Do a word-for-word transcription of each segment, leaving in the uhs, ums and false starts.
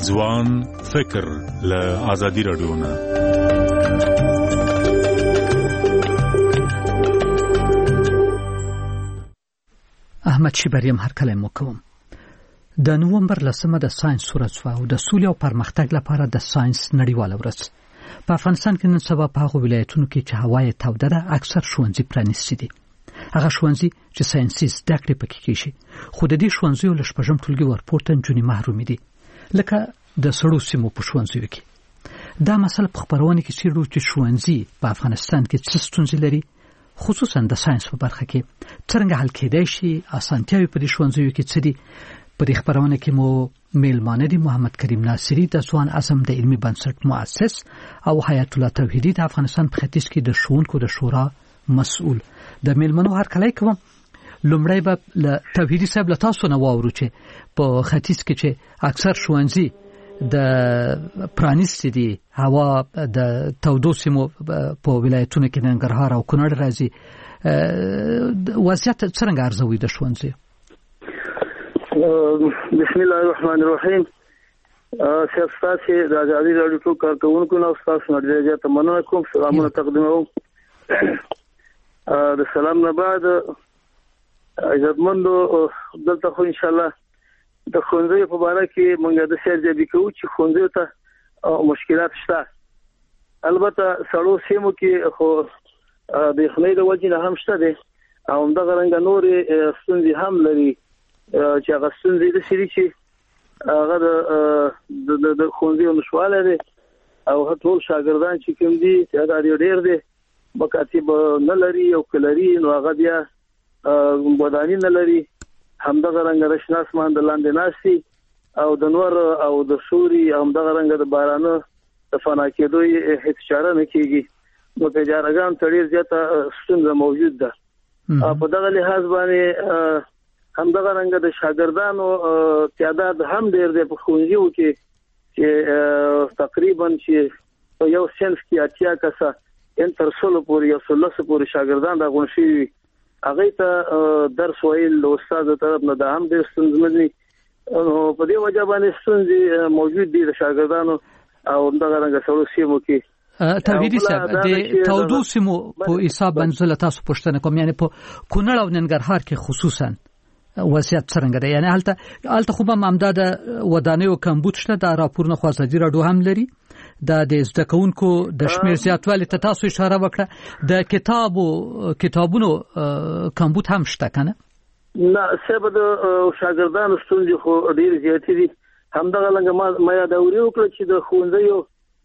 ځوان فکر له آزادي رادیو نه. احمد شیبریم هرکلی مو کوم. د نومبر لسمه د ساينس ورځ او د سولې او پرمختګ لپاره د ساينس نړیواله ورځ. په افغانستان کې نن سبا په هغو ولایتونو کې چې هوا یې توده ده اکثر ښوونځي پرانیستي دي. هغه ښوونځي چې ساينسي زده کړې پکې کېږي، خو د دې ښوونځیو له شپږم ټولګي ورپورته نجونې محرومې دي، لکه د سړو سیمو په ښوونځیو کې. دا مسله په خپرونه کې څېړو چې ښوونځي په افغانستان کې څه ستونزې لري، خصوصا د ساينس په برخه کې څنګه حل کېدای شي، اسانتیاوې په دې ښوونځیو کې څه دي. په دې خپرونه کې مو میلمانه دي محمد کریم ناصری د ځوان اعظم د علمي بنسټ مؤسس او حیات الله توحیدی د افغانستان په ختیځ کې د ښوونکو د شورا مسؤل. د میلمنو هرکلی کوم. لومړی به له توحیدی صاحب له تاسو نه واورو چې په ختیځ کې چې اکثر ښوونځي د پرانیستي دي، هوا د تودو سیمو په ولایتونو کې ننګرهار او کونړ راځي، وضعیت څنګه ارزوي د ښوونځي؟ بسم الله الرحمن الرحیم. سیاستاسي د آزادي راډیو ټول کارکونکو نو تاسو نه ډېر ته مننه کوم. سلامونه تقدیموم. د سلام نه بعد عزتمندو دلته خو ان شاء الله د ښوونځي په اړه کې مونږ د سرجبي کوو چې ښوونځي ته مشکلات شته. البته سړو سیمو کې خو د خنۍ د وجې نه هم شته دي او همدغه رنګ نورې ستونزې هم لري چې هغه ستونزې د سړي چې هغه د ښوونځي نشواله دي او ټول شاګردان چې کوم دي دا ډېر دي مکاتب نه لري او کلري نو هغه بیا ودانی نه لري. همدغه رنګ رشناس مان د لاندې ناشتي او د نور او د سوري همدغه رنګ د بارانه د فنا کېدو هیڅ چاره نه کیږي. نو په جارګان تړي زیاته ستونزه موجود ده. په دغه لحاظ باندې همدغه رنګ د شاګردانو تعداد هم ډېر دی په ښوونځیو کې چې تقریبا چې یو صنف کې اتیا کسه ان تر څلو پورې یو څلس پورې شاګردان راغون شي. هغه ته درس ویل له استاد طرف نه د هم د ستونزې نه په دې وجه باندې ستونزې موجود دي د شاګردانو او دغه رنګ سړو سیمو کې. توحیدی صاحب د تودو سیمو په حساب باندې تاسو پوښتنه کوم، یعنی په کونړ او ننګرهار کې خصوصا وضعیت څنګه ده؟ یعنی هلته هلته خو به امداد ودانیو کمبود شته. دا راپورونه خو ازادي راډیو هم لري. دا د زده کوونکو د شمیر زیاتوالي ته تاسو اشاره وکړه. د کتابو کتابونو کمبود هم شته کنه؟ نه سبب د شاګردانو ستونزې خو ډېر زیاتې دي. همدغه لنګ ما یادوري وکړه چې د ښوونځیو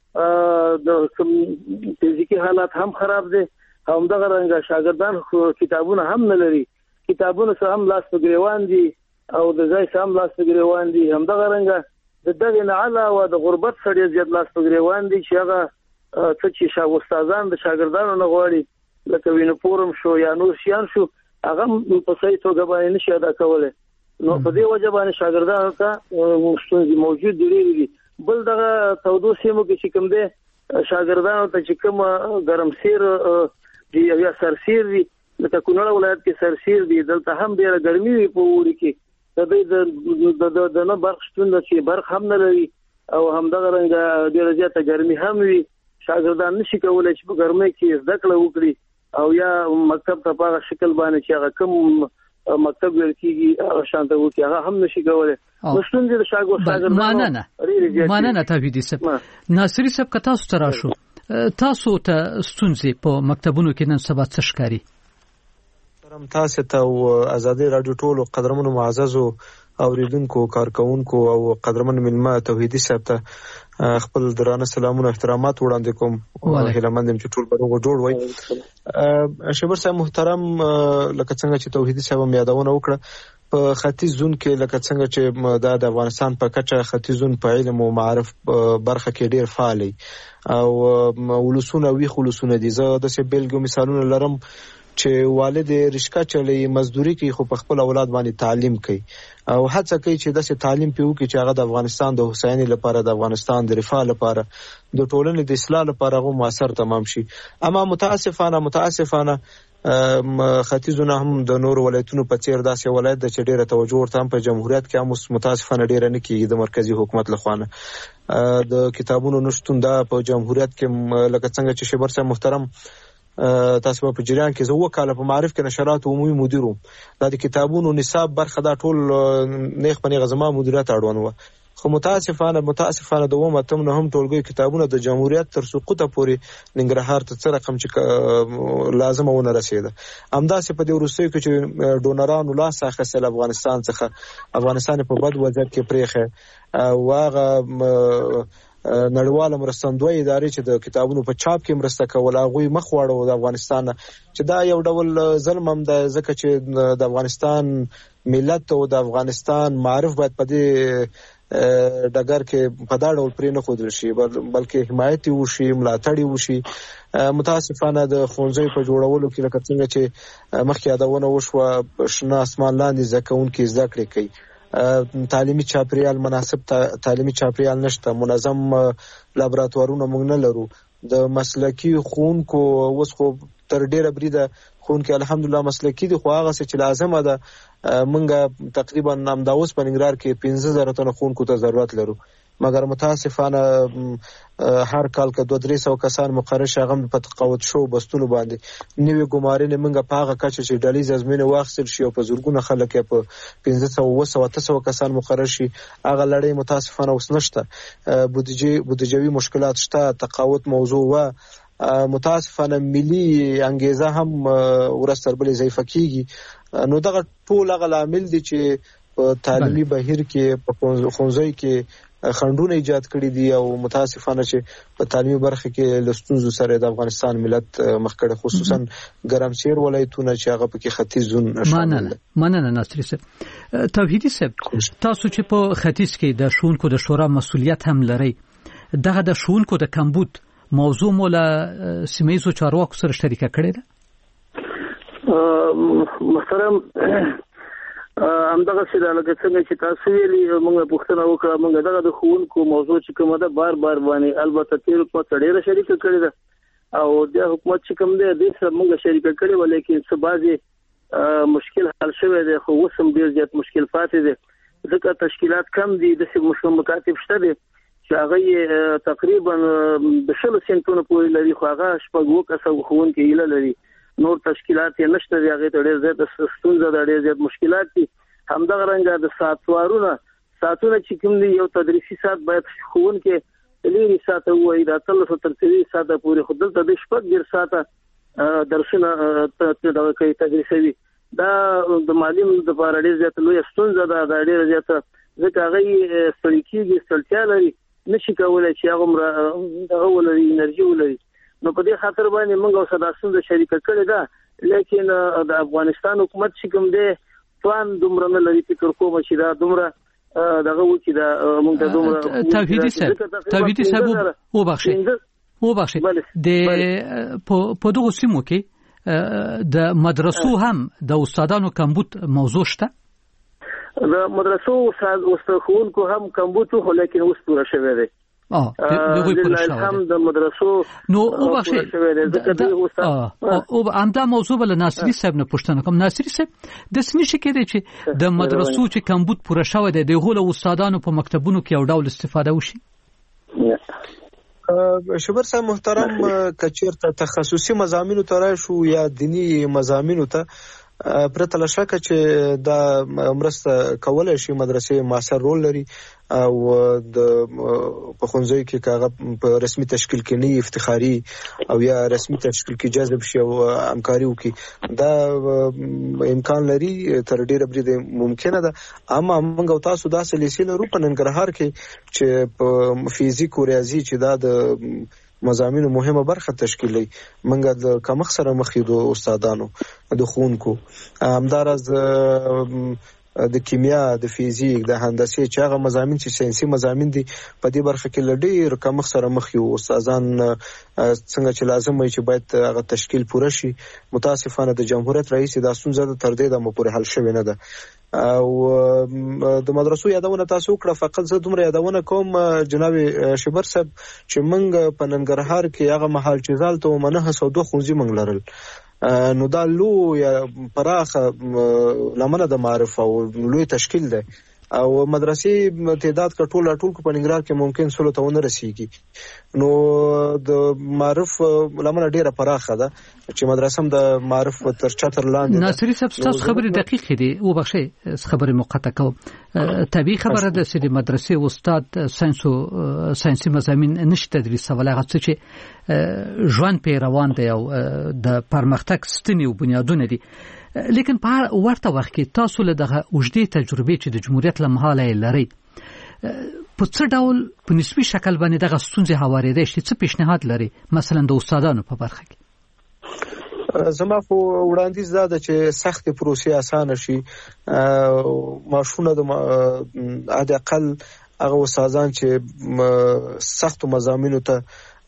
د فزیکي حالات هم خراب دي. همدغه رنګ شاګردان خو کتابونه هم نه لري. کتابونه سره هم لاس په ګریوان دي او د ځای سره هم لاس په ګریوان دي. همدغه رنګ د دغه نه علاوه د غربت سره زیات لاس په ګریوان دي چې هغه څه چې شاو استادان د شاګردانو نه غواړي لکه وینو فورم شو یا نور شیان شو هغه په صحیح توګه باندې نشي ادا کولای. نو په دې وجه باندې شاګردانو ته ستونزې موجود دي. بل دغه تودو سیمو کې چې کوم دي شاګردانو ته چې کوم ګرمسیر دی یا سرسیر دی لکه کونړ ولایت کې سرسیر دی، دلته هم ډیره ګرمي وي په وړي کې. د دې د د نه برخ شتون چې برخ هم نه لري او همدغه رنګ ډیره زیاته ګرمي هم وي. شاګردان نشي کولای چې په ګرمۍ کې زده کړه وکړي او یا مکتب ته په هغه شکل باندې چې هغه کوم مکتب ورکیږي هغه شانته وکړي هغه هم نشي کولای. مشتون دي د شاګردانو مننه مننه توحیدی صاحب. ناصری صاحب که تاسو تر شو تاسو ته ستونزې په مکتبونو کې نن سبا څه ښکاري؟ ترم تاسو ته او آزادي راډیو ټولو قدرمنو معززو اوریدونکو کارکونکو او قدرمن ملما توحیدی صاحب ته خپل درانه سلامونه احترامات وړاندې کوم. هیله مندم چې ټول بروغ جوړ وای. شبر صاحب محترم، لکه څنګه چې توحیدی صاحب هم یادونه وکړه په ختیځ زون کې لکه څنګه چې د افغانستان په کچه ختیځ زون په علم او معرف برخه کې ډیر فعال او ولسونه وی خلصونه دي. زه د څه بیلګو مثالونه لرم چې والد رشکا چلی مزدوري کوي خو په خپل اولاد باندې تعلیم کوي او هڅه کوي چې داسې تعلیم پیو کې چې هغه د افغانستان د حسیني لپاره د افغانستان د رفاه لپاره د ټولنې د اصلاح لپاره غو موثر تمام شي. اما متاسفانه متاسفانه ختیځونه هم د نور ولایتونو په څیر داسې ولایت د چې ډیره توجه ورته هم په جمهوریت کې هم متاسفانه ډیره نه کیږي د مرکزی حکومت لخوا نه د کتابونو نشټون دا په جمهوریت کې لکه څنګه چې شبر صاحب محترم تاسو په جریان کې زه وکاله په معرف کې نشرات عمومي مدیر وم دا د کتابونو نصاب برخه دا ټول نیغ په نیغه زما مدیریت اړوند و خو متاسفانه متاسفانه د ومه تم نه هم ټولګي کتابونه د جمهوریت تر سقوطه پورې ننګرهار ته څه رقم چې لازمه ونه رسیده همداسې په دې وروستیو کې چې ډونرانو لاس اخیستل افغانستان څخه افغانستان په بد وضعیت کې پریښه او هغه نړیواله مرستندوی ادارې چې د کتابونو په چاپ کې مرسته کول هغوی مخ واړو د افغانستان چې دا یو ډول ظلم هم ده ځکه چې د افغانستان ملت او د افغانستان معرف باید په دې ډګر کې په دا ډول پرې نه ښودل شي بلکې حمایت وشي ملاتړ وشي متاسفانه د ښوونځیو په جوړولو کې لکه څنګه چې مخکې یادونه وشوه شنه اسمان لاندې زده کوونکي زده کړې کوي تعلیمي چاپریال مناسب تعلیمي چاپریال نشته منظم لابراتوارونه موږ نه لرو د مسلکي ښوونکو اوس خو تر ډیره بریده ښوونکي الحمدلله مسلکي دي خو هغه څه چې لازمه ده موږ تقریبا همدا اوس په ننګرهار کې پنځه زره تنه ښوونکو ته ضرورت لرو مګر متاسفانه هر کال که دوه درې سوه کسان مقرر شي هغه په تقاعد شو بستونو باندې نوې ګمارنې موږ په هغه کچه چې ډلیز ازمینه واخیستل شي او په زرګونه خلک یې په پنځه سوه اووه سوه اته سوه کسان مقرر شي هغه لړۍ متاسفانه اوس نشته بودیجې بودیجوي مشکلات شته تقاعد موضوع و متاسفانه ملي انګیزه هم ورځ تر بلې ضعیفه کیږي نو دغه ټول هغه لامل دي چې په تعلیمي بهیر کې په ښوونځیو کې خنډونه ایجاد کړي دي او متاسفانه چې په تعلیمي برخه کې له ستونزو سره د افغانستان ملت مخ کړي خصوصا ګرمسیر ولایتونه چې هغه پکې ختیځ زون شامل دي. مننه ناصری صاحب. توحیدی صاحب تاسو چې په ختیځ کې د ښوونکو د شورا مسؤلیت هم لرئ دغه د ښوونکو د کمبود موضوع مو له سیمه‌ییزو چارواکو سره شریکه کړې ده؟ محترم همدغه څه لکه څنګه چې تاسو ویلي موږ پوښتنه وکړه موږ دغه د ښوونکو موضوع چې کومه ده بار بار باندې البته تیر په ډیره شریکه کړې ده او د حکومت چې کوم دی د سره موږ شریکه کړې و لیکن څه بعضي مشکل حل شوی دی خو اوس هم ډیر زیات مشکل پاتې دی ځکه تشکیلات کم دي د څه مکاتب شته دي چې هغه تقریبا د شلو سنټونو پورې لري خو هغه شپږ وو کسه ښوونکي یې لري نور تشکیلات یې نشته دی هغه ته ډېر زیات ستونزه ده ډېر زیات مشکلات دي همدغه رنګه د ساعتوارونه ساعتونه چې کوم دي یو تدریسي ساعت باید ښوونکي لري ساعت وایي دا څلور تر څلور ساعت پورې خو دلته د شپږ ډېر ساعت درسونه دغه کوي تدریسوي دا د معلم د لپاره ډېر زیات لوی ستونزه ده دا ډېر زیات ځکه هغه ستړي کېږي ستړیا لري نشي کولای چې هغه دغه ولري انرژي ولري نو په دې خاطر باندې موږ اوس د ستونزه شریکه کړې ده لیکن د افغانستان حکومت چې کوم دی توان دومره نه لري فکر کوم چې دا دومره دغه و چې دا موږ ته دومره توحیدی صاحب توحیدی صاحب وبخښئ وبخښئ د په دغه سیمو کې د مدرسو هم د استادانو کمبود موضوع شته د مدرسو استاد ښوونکو هم کمبود خو لیکن اوس پوره شوی دی اه دغه پوره شوی هم د مدرسو نو وبخښئ او همدا موضوع بل ناصری صاحب نه پوښتنه کوم ناصری صاحب د سنې شي کې چې د مدرسو چې کمبود پوره شوی دی د غول استادانو په مکتبونو کې یو ډول استفاده وشي شبر صاحب محترم کچیرته تخصصي مضامینو ته راشو یا دینی مضامینو ته پرته له شکه چې دا مرسته کولای شي مدرسې موثر رول لري او د په ښوونځیو کې کاغه په رسمي تشکیل کې نه افتخاري او یا رسمي تشکیل کې جذب شي او همکاري وکړي دا امکان لري تر ډیره بریده ممکنه ده اما موږ او تاسو داسې لیسې لرو په ننګرهار کې چې په فزیک او ریاضي چې دا د مضامینو مهمه برخه تشکیلي منګه د کمخ سره مخې د استادانو د ښوونکو همدارز د کیمیا د فزیک د هندسي چې هغه مضامین چې ساينسي مضامین دي په دې برخه کې لډیر کمخ سره مخ یو استادان څنګه چې لازم وي چې باید هغه تشکیل پوره شي متاسفانه د جمهوریت رئیس د اسونزه تر دې د مو پوره حل شوی نه ده او د مدرسو یادونه تاسو کړه فقط زه دومره یادونه کوم جناب شبر صاحب چې منګ په ننګرهار کې هغه محل چزال ته منه سودو خونځي منګ لرل نو دا لوی پراخه لمنه د معرف او لوی تشکیل ده او مدرسې تعداد کټول ټول کو په ننګرهار کې ممکن سلو ته ونه رسیږي. نو د معرف لمنه ډیره پراخه ده چې مدرسه هم د معرف تر چتر لاندې. ناصری صاحب تاسو خبرې دقیق دي او بخښي خبرې مقطع کوم. طبيعي خبره ده چې مدرسې استاد ساينس او ساينسي مضامین نشي تدریس ولا هغه چې ژوند په روان دی او د پرمختګ ستنې او بنیادونه دي. لیکن په ورته وخت کې تاسو له دغه وجدي تجربه چې د جمهوریت لمحاله لري په څه ډول په نسبي شکل باندې دغه ستونزې هوارېدای شي، څه پیشنهاد لري مثلا د استادانو په برخه کې؟ زما خو وړاندیز دا ده چې سخت پروسې اسانه شي. ماشونه د عادي اقل هغه استادان چې سخت مضامینو ته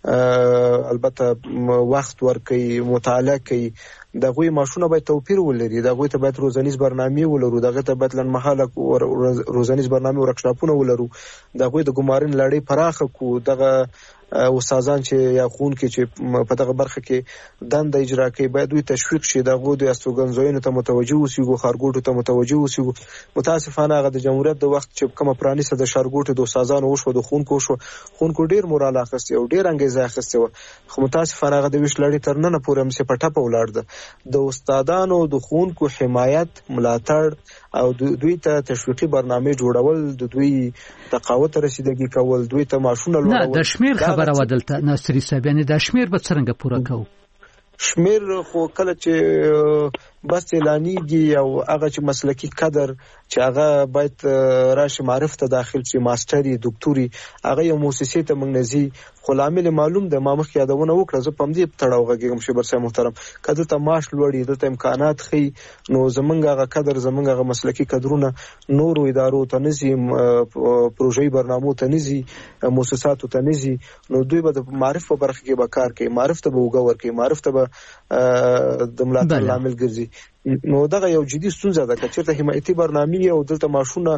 البته وخت ورکوي، مطالعه کوي، دغه ماشونه باید توپیر ولري، دغه ته باید روزانیز برنامه ولرو، دغه ته باید لنمحاله روزانیز برنامه ورکشاپونه ولرو، دغه د ګمارن لړۍ پراخه کو، دغه استادان چې یا خون کې چې په دغه برخه کې دند اجرا کوي باید دوی تشویق شي، دغه د استوګنځوینو ته متوجه اوسېږو، خارګوټو ته متوجه اوسېږو. متاسفانه هغه د جمهوریت د وخت چې کومه پرانیسته د شارګوټو د استادانو وشو، د خونکو شو، خونکو ډیر مورال اخیسته او ډیر انګیزه اخیسته و، خو متاسفانه هغه د ویش لړۍ تر نن پورې هم څه پټه په ولاړ ده. د استادانو د خونکو حمایت، ملاتړ او دوی ته تشویقي برنامه جوړول، د دوی تقاوت رسیدګي کول، دوی ته ماشونه لورول. نه د شمیر خبره ودلته ناصری صاحب، یعنی د شمیر به څنګه پوره کوو؟ شمیر خو کله چې بس اعلانیږي او هغه چې مسلکی قدر چې هغه باید راشي معرف ته داخل شي، ماستری، دکتوري، هغه یو مؤسسې ته منځي، خو لامل معلوم ده. ما مخکې یادونه وکړه، زه پم دې تړاو غږم شي برسه محترم، کله ته معاش لوړی، دلته امکانات خي، نو زمونږ هغه قدر، زمونږ هغه مسلکی قدرونه نورو ادارو ته نزي، پروژې برنامو ته نزي، مؤسساتو ته نزي، نو دوی به د معرف په برخه کې به کار کوي، معرف ته به وګور کوي، معرف ته به د ملاتړ لامل ګرځي. نو دغه یو جدي ستونزه ده چې ته حمایتي برنامه او دلته ماشونه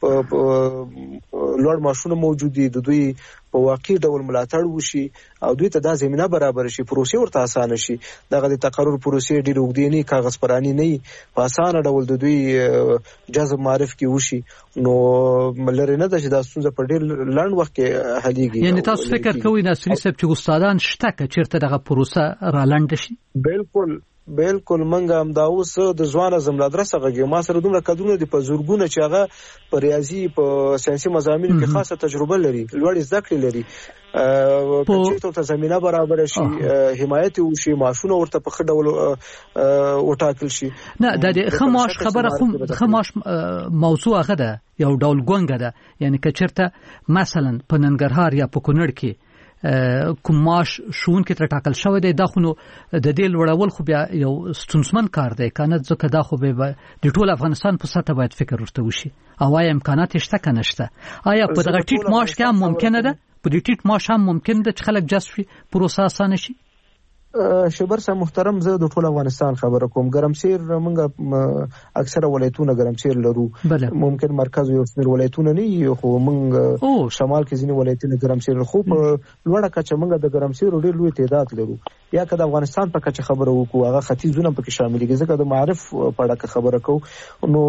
لوړ ماشونه موجود دي، د دوی په واقعي ډول ملاتړ وشي او دوی ته دا زمينه برابر شي، پروسې ورته اسانه شي. دغه د تقرر پروسې ډېر وګړي نه، کاغذ پرانی نه، په اسانه ډول د دوی جذب معرف کې وشي. نو ملره نه ده چې دا ستونزه په ډېر لنډ وخت کې حلېږي. یعنی تاسو فکر کوئ ناصری صاحب چې استادان شته که چیرته دغه پروسه را لنډ شي؟ بالکل بالکل منګه هم دا اوس د ځوان زم لادرسه غږی ما سره دومره کډونه دي په زورګونه چې هغه په ریاضي، په ساينسي مضامینو کې خاصه تجربه لري، لوړ زده کړې لري، په ته زمينه برابر شي، حمایت وشي، معاشونه ورته په خډول وټاکل شي. نه د خماش خبره خو خماش موضوع هغه ده، یو ډول ګونګه ده. یعنی که چیرته مثلا په ننګرهار یا په کونړ کې کوم معاش شون کې تر ټاکل شوی دی، دا خو نو د دې لوړول خو بیا یو ستونزمن کار دی کنه، ځکه دا خو به د ټول افغانستان په سطح باید فکر ورته وشي. او آیا امکانات شته کنه شته؟ آیا په دغه ټیټ معاش کې هم ممکنه ده، په دې ټیټ معاش هم ممکن ده چې خلک جذب شي، پروسه اسانه شي؟ شبر صاحب محترم، زه د ټول افغانستان خبره کوم. ګرمسیر موږ اکثره ولایتونه ګرمسیر لرو، ممکن مرکز یو څنګه ولایتونه نه، خو موږ شمال کې ځینې ولایتونه ګرمسیر، خو په لوړه کچه موږ د ګرمسیر ډېر لوی تعداد لرو. یا که د افغانستان په کچه خبره وکړو، هغه ختیځونه پکې شامل دي، ځکه د معرف په اړه خبره کوو. نو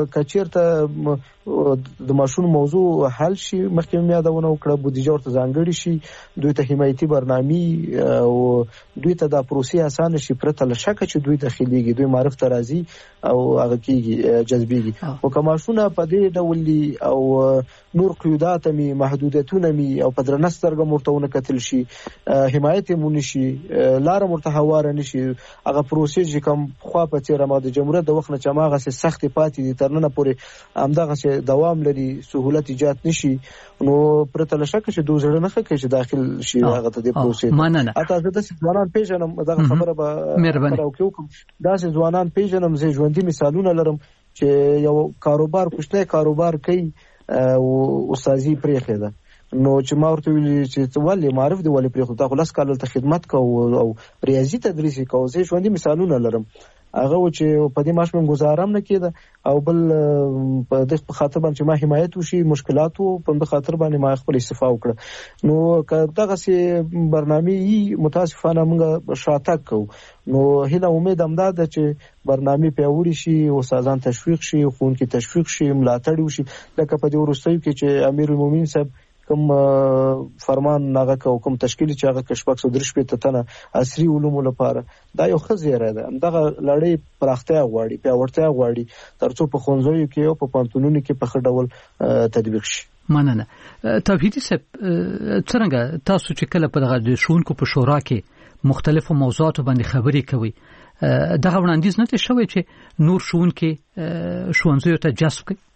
کچیرته د ماشون موضوع حل شي، مخکې مې یادونه وکړه، بودیجه ورته ځانګړي شي، دوی ته حمایتي برنامه او دوی ته دا پروسې اسانه شي، پرته له شکه چې دوی داخليږي، دوی معرف ته راځي او هغه کېږي جذبيږي. او کماشونه په دې ډول او نور قیودات می، محدودیتونه می او په درنسترګه مرتونه کتل شي، حمایت مونږ شي، لار مرتهواره نشي. هغه پروسې چې کوم خو په تیر ما د جمهوریت د وخت نه چماغه سي سخت پاتې دي، ترنه پورې همدغه سي دوام لري، سہولت ایجاد نشي. نو پرته له شک چې دوه زړه نه خکې چې داخل شي هغه ته د پروسې. اته زه د ځوانان پیژنم، دغه خبره به مهرباني وکړم، دا چې ځوانان پیژنم، زه ژوندۍ مثالونه لرم چې یو کاروبار کوشته کاروبار کوي او استادي پرېخه ده. نو چې ما ورته ویل چې ولې معرف دی ولې پرې خو تا خلاص کال ته خدمت کو او ریاضي تدریس کو، زه ژوندۍ مثالونه لرم. هغه و چې په دې معاش باندې گزارم نه کېده او بل په دې خاطر باندې چې ما حمایت وشي مشکلات وو په دې خاطر باندې ما خپل استعفا وکړه. نو دغه سي برنامه متاسفانه موږ شاتګ کوو. نو هله امید هم ده چې برنامه پیاوړي شي او استادان تشویق شي او ښوونکي تشویق شي ملاتړ وشي لکه په دې وروستیو کې چې امیر المؤمنین صاحب کوم فرمان ناغه کو کوم تشکیل چې هغه کشپک سو درش په تنه عصري علوم لپاره دا یو خزیره ده. دغه لړۍ پراختیا غواړي پیاوړتیا غواړي ترڅو په خونځوي کې او په پانتونونو کې په خډول تطبیق شي. مننه. توحیدی صاحب څنګه تاسو چې کله په دغه شونکو په شورا کې مختلفو موضوعاتو باندې خبرې کوي دغه وړاندیز نه شوی چې نور شونکي شونځیو ته جذب کړي؟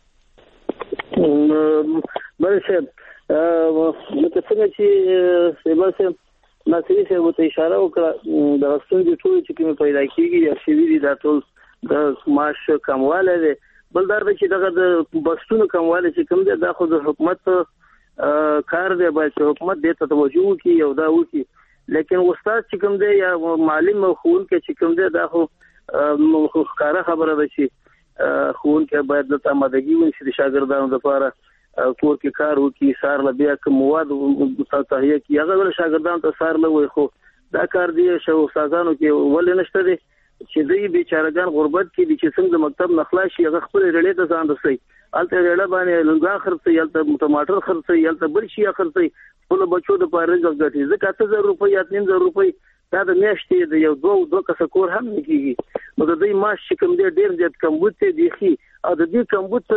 بله صاحب لکه څنګه چې سیبا صاحب ناصري صاحب ته اشاره وکړه د ستونزې ټول چې کوم پیدا کیږي یا شوي دي دا ټول د معاش کمواله دی. بل دا چې دغه د بستونو کمواله چې کوم دی دا خو د حکومت کار دی باید چې حکومت دې ته توجه وکړي او دا وکړي. لیکن استاد چې کوم دی یا معلم او ښوونکی چې کوم دی دا خو ښکاره خبره ده چې ښوونکی باید د آمادګي ونیسي د شاګردانو لپاره کور کې کار وکړي سار له بیا کوم مواد تهیه کړي هغه ول شاګردانو ته سار له وي خو دا کار دی شو استادانو کې ولې نشته دي چې دوی بیچارهګان غربت کې دي چې څنګه د مکتب نخلا شي هغه خپل رړې ته ځان رسي الته رړه باندې لنګا خرڅي الته ټماټر خرڅي الته بل شي خرڅي خپل بچو د پاره ځګټي ځکه اته زره روپۍ یا نیم زره روپۍ دا د میاشتې د یو دوه دوه کس کور هم نه کیږي. نو د دې معاش چې کوم دی ډیر زیات کمبوت دی خي او د دې کمبوت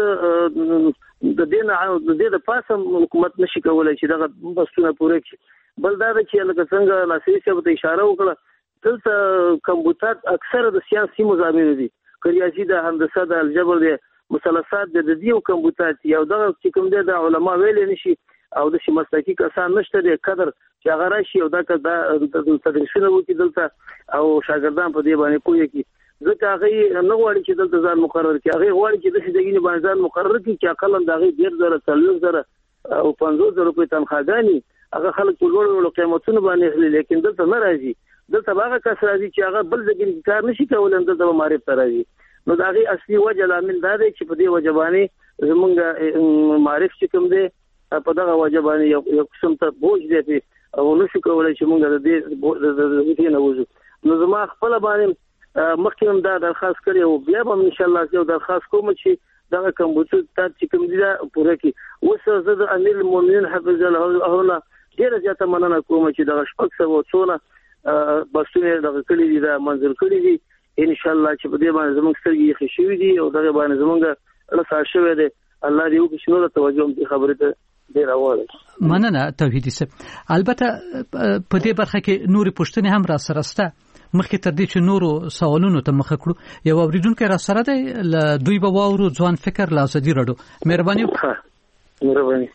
د دې نه د دې د پاسه حکومت نشي کولای چې دغه بسونه پوره کړي. بل دا چې لکه څنګه ناصري صاحب ته اشاره وکړه دلته کمبوتات اکثره د سیاسي مضامین دي ریاضي د هندسه د الجبر د مثلثات د دې کمبوتات یو دغه چې کوم دی د علما ویل نشي او د شي مسلکي کسان نشته د قدر چې هغه راشي او دا د تدریسونه وکړي دلته او شاګردان په دې باندې کوی کی ځکه هغه نه غواړي چې دلته ځان مقرر کړي هغه غواړي چې د دې باندې ځان مقرر کړي چې اقل د هغه ډیر زره څلور زره او پنځوس زره روپۍ تنخواهګانی هغه خلک په لوړ لوړ قیمتونو باندې اخلي لیکن دلته نه راځي. دلته هغه کس راځي چې هغه بل ځای کار نشي کولای دلته معرفت راځي. نو دا غي اصلي وجه لامل دا دی چې په دې وجبانی زمونږ معرفت چې کوم دی په دغه وجبانی یو قسم ته بوج دی او نشو کولای چې مونږ د دې د دې نه وځو. نو زما خپل باندې مخکې دا درخواست کړی او بیا به ان شاء الله یو درخواست کوم چې دغه کمبوتر ته چې کوم دی پوره کی اوس زه د امیر المؤمنین حفظ الله ډیره زیاته مننه کوم چې دغه شپږ سوه څونه بسونه دغه کلی دي دا منظور کړی دي ان شاء الله چې په دې باندې زموږ سترګې خشوي دي او دغه باندې زموږ رسا شوی دی. الله دې وکړي چې نو توجه دې خبره ته ډیر اواله. مننه توحیدی صاحب. البته په دې برخه کې نورې پوښتنې هم را سره سته مخکې تر دې چې نورو سوالونو ته مخ کړو یو اوریدونکو را سره دی ل دوی به واورو ځوان فکر لا ازادي رډو مهرباني مهرباني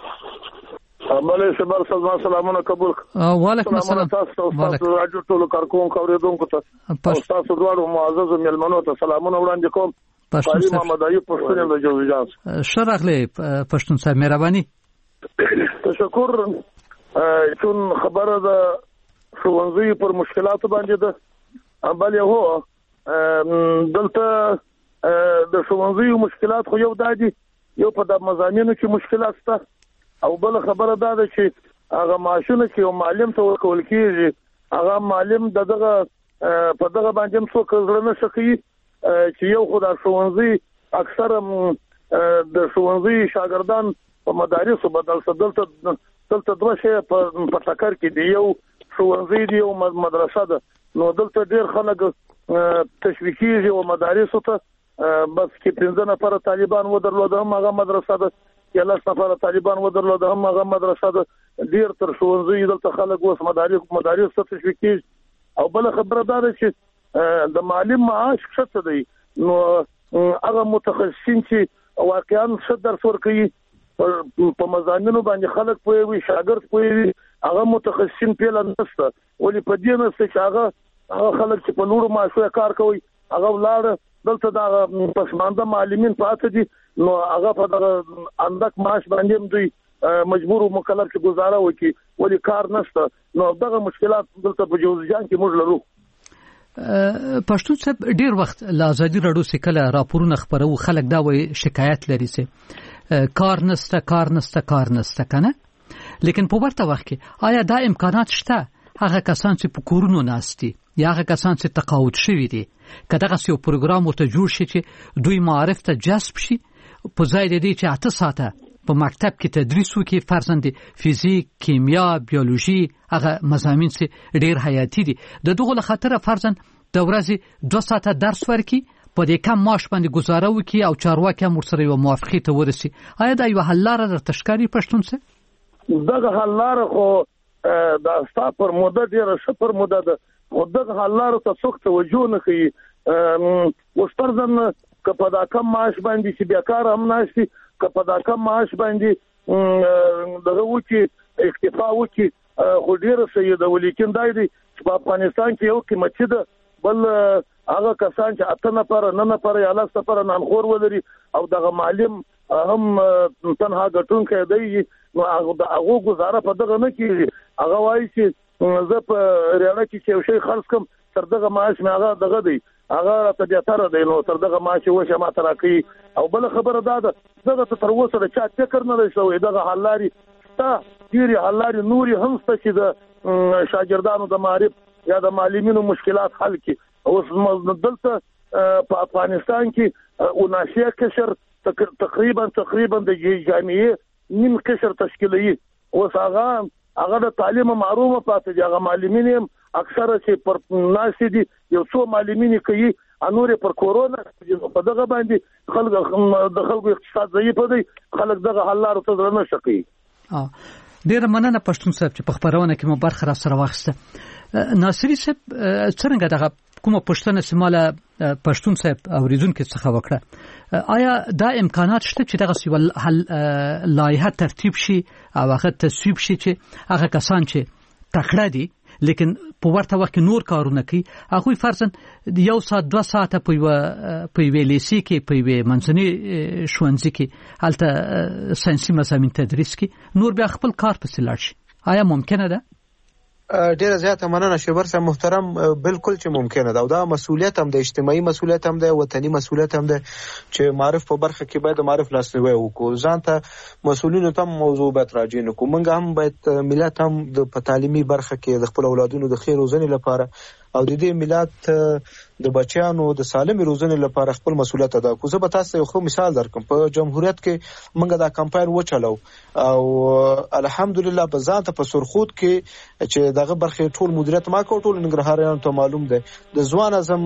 امله سبار سلام سلامونه قبول وعلیکم السلام وعلیکم راجو ټول کارکون اوریدونکو ته تاسو دواړو معزز مېلمنو ته سلامونه وړاندې کوم. پښتون صاحب محمد ایوب پښتون له جوړجان شرغله پښتون صاحب مهرباني تشکر. چون خبره ده ښوونځي پر مشکلات باندې ده بل یو دلته د ښوونځي مشکلات خو یو دادي یو په د مضامینو کې مشکلات شته او بل خبره ده چې هغه معاشونه چې یو معلم ته ورکول کیږي هغه معلم دغه په دغه باندې څوک زړه نه شي چې یو خدای ښوونځي اکثر د ښوونځي شاګردان په مدارسو بدل دلته دلته دوه شی په ټکر کې دی یو ښوونځي دی او مدرسه ده. نو دلته ډیر خلک تشویقي او مدارسو ته بس کې پنځه نفر طالبان ودرلود هم هغه مدرسه ده یا لس نفر طالبان ودرلود هم هغه مدرسه ده. ډیر تر ښوونځي دلته خلک اوس مدارس مدارس ته تشویقي او بل خبره ده چې د معلم معاش څه دی نو هغه متخصصین چې واقعا څه درس ورکوي په مضامینو باندې خلک پوي وي شاګرد پوي هغه متخصصین پیل نهسته ولې په دې نهسته چې هغه هغه خلک چې په نورو معاشو کار کوي هغه ولاره دلته دا پسمانده معلمین پاتې دي نو هغه په دغه اندک معاش باندې دوی مجبور او مکلف چې گزاره وکړي ولې کار نشته نو دغه مشکلات دلته په جوزجان کې موږ لرو. پښتون صاحب ډیر وخت له ازادي راډیو څخه کله راپورونه خبرو خلک دا وایي شکایت لري چې کار نسته کار نسته کار نسته کنه لیکن په ورته وخت کې آیا دا امکانات شته هغه کسان چې په کورونو ناشتي یا هغه کسان چې تقاعد شوي دي کله هغه یو پروګرام ورته جوړ شي چې دوی معارف ته جذب شي په ځای د دې چې اته ساعته په مکتب کې تدریس وکړي فرضاً د فزیک، کیمیا، بیولوژي هغه مضامین چې ډیر حیاتي دي د دغه لخاطر فرضاً د ورځې دوه ساعته درس ورکړي په دې کم معاش باندې گزاره وکړي او چارواکي هم ورسره یو موافقه ته ورسي. آیا دا یو حل لاره درته ښکاري پښتون څه؟ دغه حل لاره خو دا ستا پر موده ډیره ښه پر موده ده خو دغه حل لاره ته څوک توجه نه کوي. اوس فرضاً که په دا کم معاش باندې چې بیکاره هم ناشتي که په دا کم معاش باندې دغه وکړي اکتفا وکړي خو ډېره صحیح ده ولیکن دا دی چې په افغانستان کې یو قیمتي ده بل هغه کسان چې اته نفره نه نفره یا لس نفره نانخور ولري او دغه معلم هم تنها ګټونکی دی نو هغه ګزاره په دغه نه کېږي. هغه وایي چې زه په ریاړه کې چې یو شی خرڅ کړم تر دغه معاش مې هغه دغه دی هغه راته بهتره دی نو تر دغه معاش وشه ماته راکړي. او بل خبره دا ده دغه ته تر اوسه د چا فکر نه دی شوی دغه حل لارې شته ډېرې حل لارې نورې هم شته چې د شاګردانو د معارف یا د معلمینو مشکلات حل کړي. اوس دلته په افغانستان کې اوناشیه قشر تقریبا تقریبا د جامعې نیم قشر تشکیلوي. اوس هغه هغه د تعلیم معرومه پاتې دي هغه معلمین هم اکثره چې پر ناشې دي یو څو معلمین کوي انور پر کورونا په دغه باندې خلک د خلکو اقتصاد ضعیف دی خلک دغه حل لارو ته نه شقي. اه ډیر مننه پښتون صاحب چې په خبرونه کې مو برخه را سره واخیسته. ناصری صاحب څنګه دغه کومه پښتنه سماله پښتون صاحب اوریدونکو څخه وکړه آیا دا امکانات شته چې دغه سیول لایحه ترتیب شي او هغه تصویب شي چې هغه کسان چې تکړه دي لیکن په ورته وخت نور کارونه کوي هغه فرضاً یو ساعت دوه ساعته په یو په ویلې لیسي کې په وی منځني ښوونځي کې الته ساينسي مضامین تدریس کې نور بیا خپل کار په سلاړ شي آیا ممکنه ده؟ ډیره زیاته مننه شیبر صاحب محترم بالکل چې ممکنه ده او دا مسؤلیت هم د اجتماعي مسؤلیت هم ده وطني مسؤلیت هم ده چې معرف په برخه کې باید معرف لاسنیوي وکړو ځان ته مسؤلینو ته موضوع باید راجع نکو موږ هم باید ملت هم د تعلیمي برخه کې د خپل اولادونو د خیر روزنې لپاره او د دې ملت د بچیانو د سالمې روزنې لپاره خپل مسؤلیت ادا کوو. زه به تاسو یو خو مثال درکم په جمهوریت کې موږ دا کمپاین وچلو او الحمدلله په ذات په سرخود کې چې دغه برخه ټول مدیریت ما کو ټول نګرهاریانو ته معلوم ده د ځوان اعظم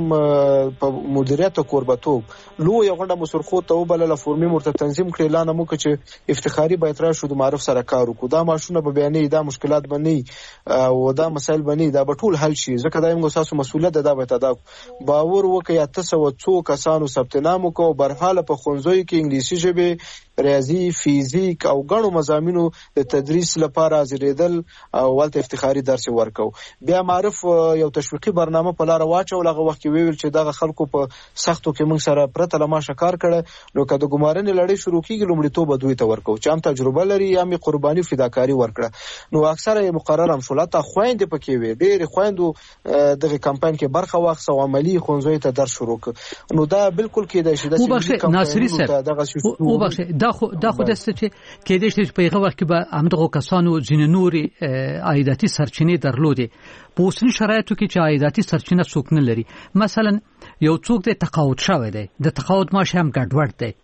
په مدیریت او قربتوب لو یو غونډه مسرخود ته وبلله فورمي مرته تنظیم کړي اعلان مو چې افتخاري باید را شو د معرف سره کار وکړو دا ماشونه به بیانې دا مشکلات بنې او دا مسایل بنې دا به ټول حل شي ځکه دا موږ تاسو مسؤلیت ده به ادا باور وکي تاسو څو کسانو ثبت نام وکړو برحاله په خونځوي کې انګلیسي ژبه ریاضي فزیک او غنو مضامینو د تدریس لپاره حاضرېدل او ولته افتخاري درس ورکو بیا معرف یو تشویقي برنامه په لار واچو لغه وخت ویل چې دغه خلکو په سختو کې موږ سره پرته لما شکار کړه نو کده ګمارنې لړۍ شروع کیږي لومړیتوب دوی ته ورکو چې هم تجربه لري یا می قرباني فداکاری ورکړه نو اکثره مقرر هم شولته خويند پکې وي ډېر خويندو دغه کمپاین کې برخه واخص او عملی خونځوي ته درس شروع کړ نو دا بالکل کې د شیدت ناصری صاحب او بخښه دا خو دا خو دسته چې کې دې چې په هغه وخت کې به همدغه کسانو ځین نوري عایداتي سرچینې درلودي په اوسنی شرایطو کې چې عایداتي سرچینه څوک نه لري مثلا یو څوک د تقاعد شوی دی د تقاعد معاش هم ګډوډ دی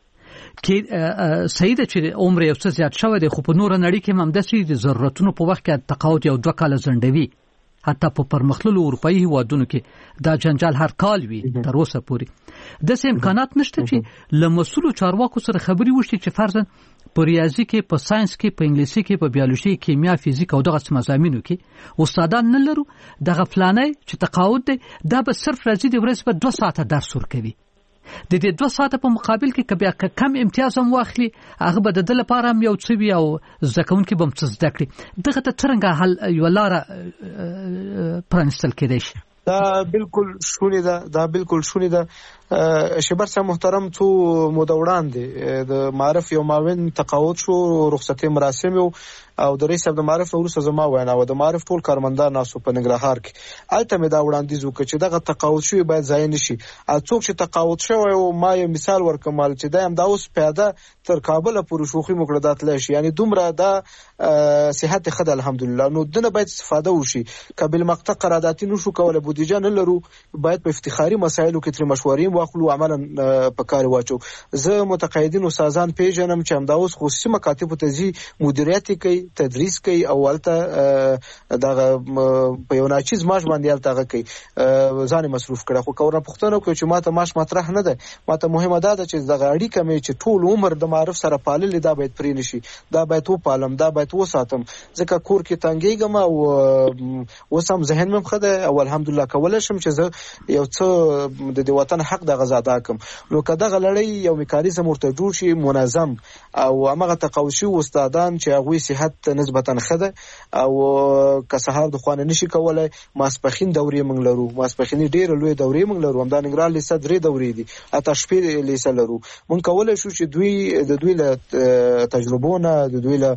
کې سید چې عمر یو څه زیات شوی دی خو په نور نړۍ کې هم د سې ضرورتونو په وخت کې تقاعد یو دوه کال ځنډوي حتی په پرمختللو اروپאי هیوادونو کې دا جنجال هر کال وي تر اوسه پورې د سیم امکانات نشته چې لمسولو چارواکو سره خبري وشي چې فرضاً په ریاضي کې په ساينس کې په انګلیسي کې په بیولوژي کیمیا فزیک او دغه مضامینو کې استادان نه لرو د غفلانه چې تقاعد دی دا به صرف راځي د ورځې په دوه ساعته درس ورکوي د دې دوه ساعته په مقابل کې کبه کم امتیاز هم واخلي هغه به د دل لپاره هم یو څه وي او ځکهون کې بم څه زده کړي دغه ته څنګه حل یو لاره پرانستل کېدای شي دا بالکل شونې ده دا بالکل شونې ده شبر صاحب محترم څو موده وړاندې د معرف یو معاون تقاعد شو رخصتي مراسم او د رئیس د معرف وروسته زما وینا و د معرف ټول کارمندان ناسو په ننګرهار کې الته مې دا وړاندیز وکړ چې دغه تقاعد شوی باید ځای نشي څوک چې تقاعد شوی او ما یو مثال ورکوم چې دا هم دا اوس پیاده تر کابل پورې شوخي مقررات لشي یعنی دومره دا صحت خد الحمدلله نو دنه باید استفاده وشي قبل مقطع قراردادي نشو کوله بودیجه نه لرو باید په افتخاري مسایلو کې تر مشورې واخلو عملا په کار واچو زه متقاعدین او سازان پیژنم چې هم دا اوس خصوصي مکاتب ته ځي مدیریت کوي تدریس کوي او ولته دغه په یو ناچیز ماش باندې الته کوي ځان مصروف کړه خو کورنه پښتنه کوي چې ماته ماش مطرح نه ده ماته مهمه ده چې دغه اړیکه مې چې ټول عمر د معرف سره پالل دا باید پرې نشي دا باید و پالم دا باید و ساتم ځکه کور کې تنګېږم او وسم ذهن مې خده او الحمدلله کولای شم چې زه یو څه د وطن حق د غزا ادا کوم نو کله غلړی یو میکانیزم ورته جوړ شي منظم او هغه تقاوشي استادان چې هغه صحت نسبتا خده او که سهار د خوانه نشي کولای ماسپخین دورې موږ لرو ماسپخینی ډېر لوی دورې موږ لرو همدا نګران لیسه درې دورې دي اته شپې لیسه لرو موږ کولای شو چې دوی د دوی له تجربونه د دوی له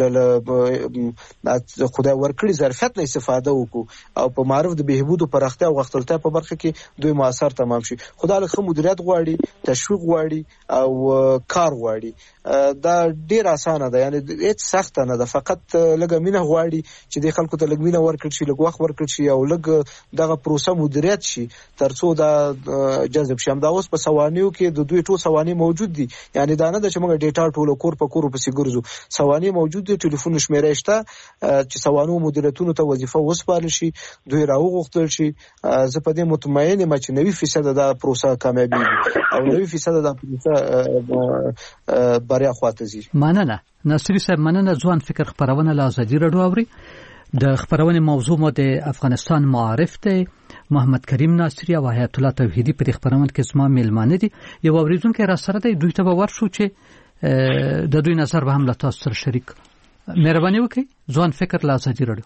خدای ورکړي ظرفیت نه استفاده وکړو او په معرف د بهبود او پراختیا او غختلتیا په برخه کې دوی موثر تمام شي خدای له مدیریت غواړي تشویق غواړي او کار غواړي دا ډیر اسانه ده یعنی هیڅ سخت نه ده فقط لګه مینه غواړي چې د خلکو ته لګ مینه ورکړي شي لګ وخت ورکړي شي او لګ دغه پروسه مدیریت شي ترڅو دا جذب شي همدا اوس په سوانیو کې د دوی ټول سوانی موجود دي یعنی دا نه ده چې موږ ډیټا ټول کور په کور په سیګرزو سوانی موجود دي ټلیفون شمیره شته چې سوانو مدیریتونو ته وظیفه وسپارل شي دوی راوغختل شي زه په دې مطمئن یم چې نوي فیصد دا پروسه کامیابی او نوي فیصد دا پروسه بریا خواته زی مننه ناصری صاحب مننه ځوان فکر خبرونه له ازادي رادیو اوري د خبرونه موضوع مو د افغانستان معارف ته محمد کریم ناصری او حیات الله توحیدی په خبرونه کې زما میلمانه دي یو اوریدونکو را سره دی دوی ته باور شو چې د دوی نظر به هم له تاسو سره شریک مهرباني وکړئ ځوان فکر له ازادي رادیو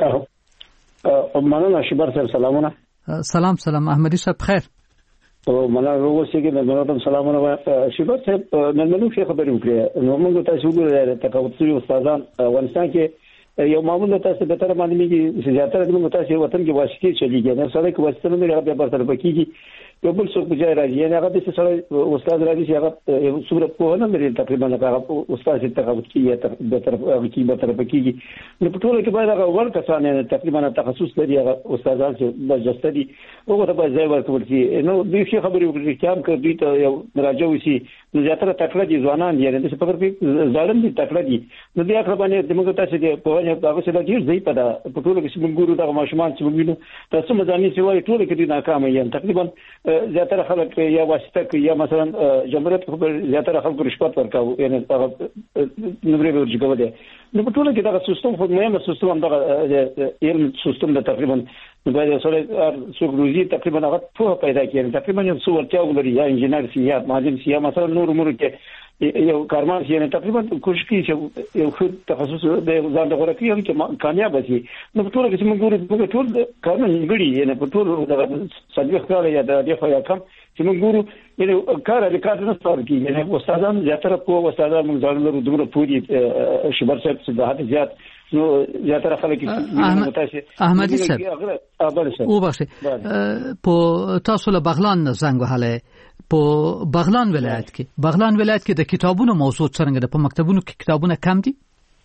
مننه شبر صاحب سلامونه سلام سلام احمدی صاحب خیر او منا روغ سیګ نه نورم سلامونه شبر صاحب نن نو څه خبرې وکړه نو موږ تاسو وګورئ تقاوتي استادان افغانستان کې یو معمول تاسو به تر باندې میږي چې زیاتره د موږ تاسو وطن کې واسطي چلیږي نه سره کې واسطه نه لري په تر پکېږي یو بل څوک بجای راځي یعنی هغه د سره استاد راځي چې هغه یو څومره په نه لري تقریبا هغه استاد چې تقاوت کې یا تر به تر کې به تر پکېږي نو په ټول کې باید هغه ور کسانه تقریبا تخصص لري هغه استادان چې د جستدي هغه ته باید ځای ورکول شي نو د شي خبرې وکړي چې هم کوي ته یو راځو وسی نو زیاتره تکړه دي ځوانان دي یعنی په فکر کې ظالم دي تکړه دي نو بیا خبر باندې د موږ تاسو کې په وجه هغه څه لګي ځای په دا په ټول کې چې موږ ګورو دا ماشومان چې موږ وینو تاسو مزامین چې وایي ټول کې دي ناکام یم تقریبا زیاتره خلک یا واسطه کوي یا مثلا جمهوریت خو زیاتره خلک رشوت ورکاو یعنی هغه نمبر ورجګو دي نو په ټول کې دا سیستم خو مهمه سیستم هم دا علم سیستم د تقریبا نو باید سره څوک روزي تقریبا هغه په پیدا کړي تقریبا یو څو ورتیا ولري یا انجینر سی یا مهندس سی یا مثلا نور امور کې یو کارمان سی نه تقریبا کوشش کوي چې یو خود تخصص د ځان د غوړه کوي چې کامیاب شي نو په ټول کې موږ ګورو ټول کارونه غړي یعنی په ټول د صدیق کار یا د دغه یا کم چې موږ ګورو یعنی کار د کار نه ستاره کوي یعنی استادان زیاتره په استادان موږ ځان له دومره پوری شبر صاحب څخه د حد زیات نو زیاتره خلک احمدی صاحب او باشه په تاسو له بغلان زنګ وهله په بغلان ولایت کې بغلان ولایت کې د کتابونو موضوع څنګه ده په مکتبونو کې کتابونه کم دي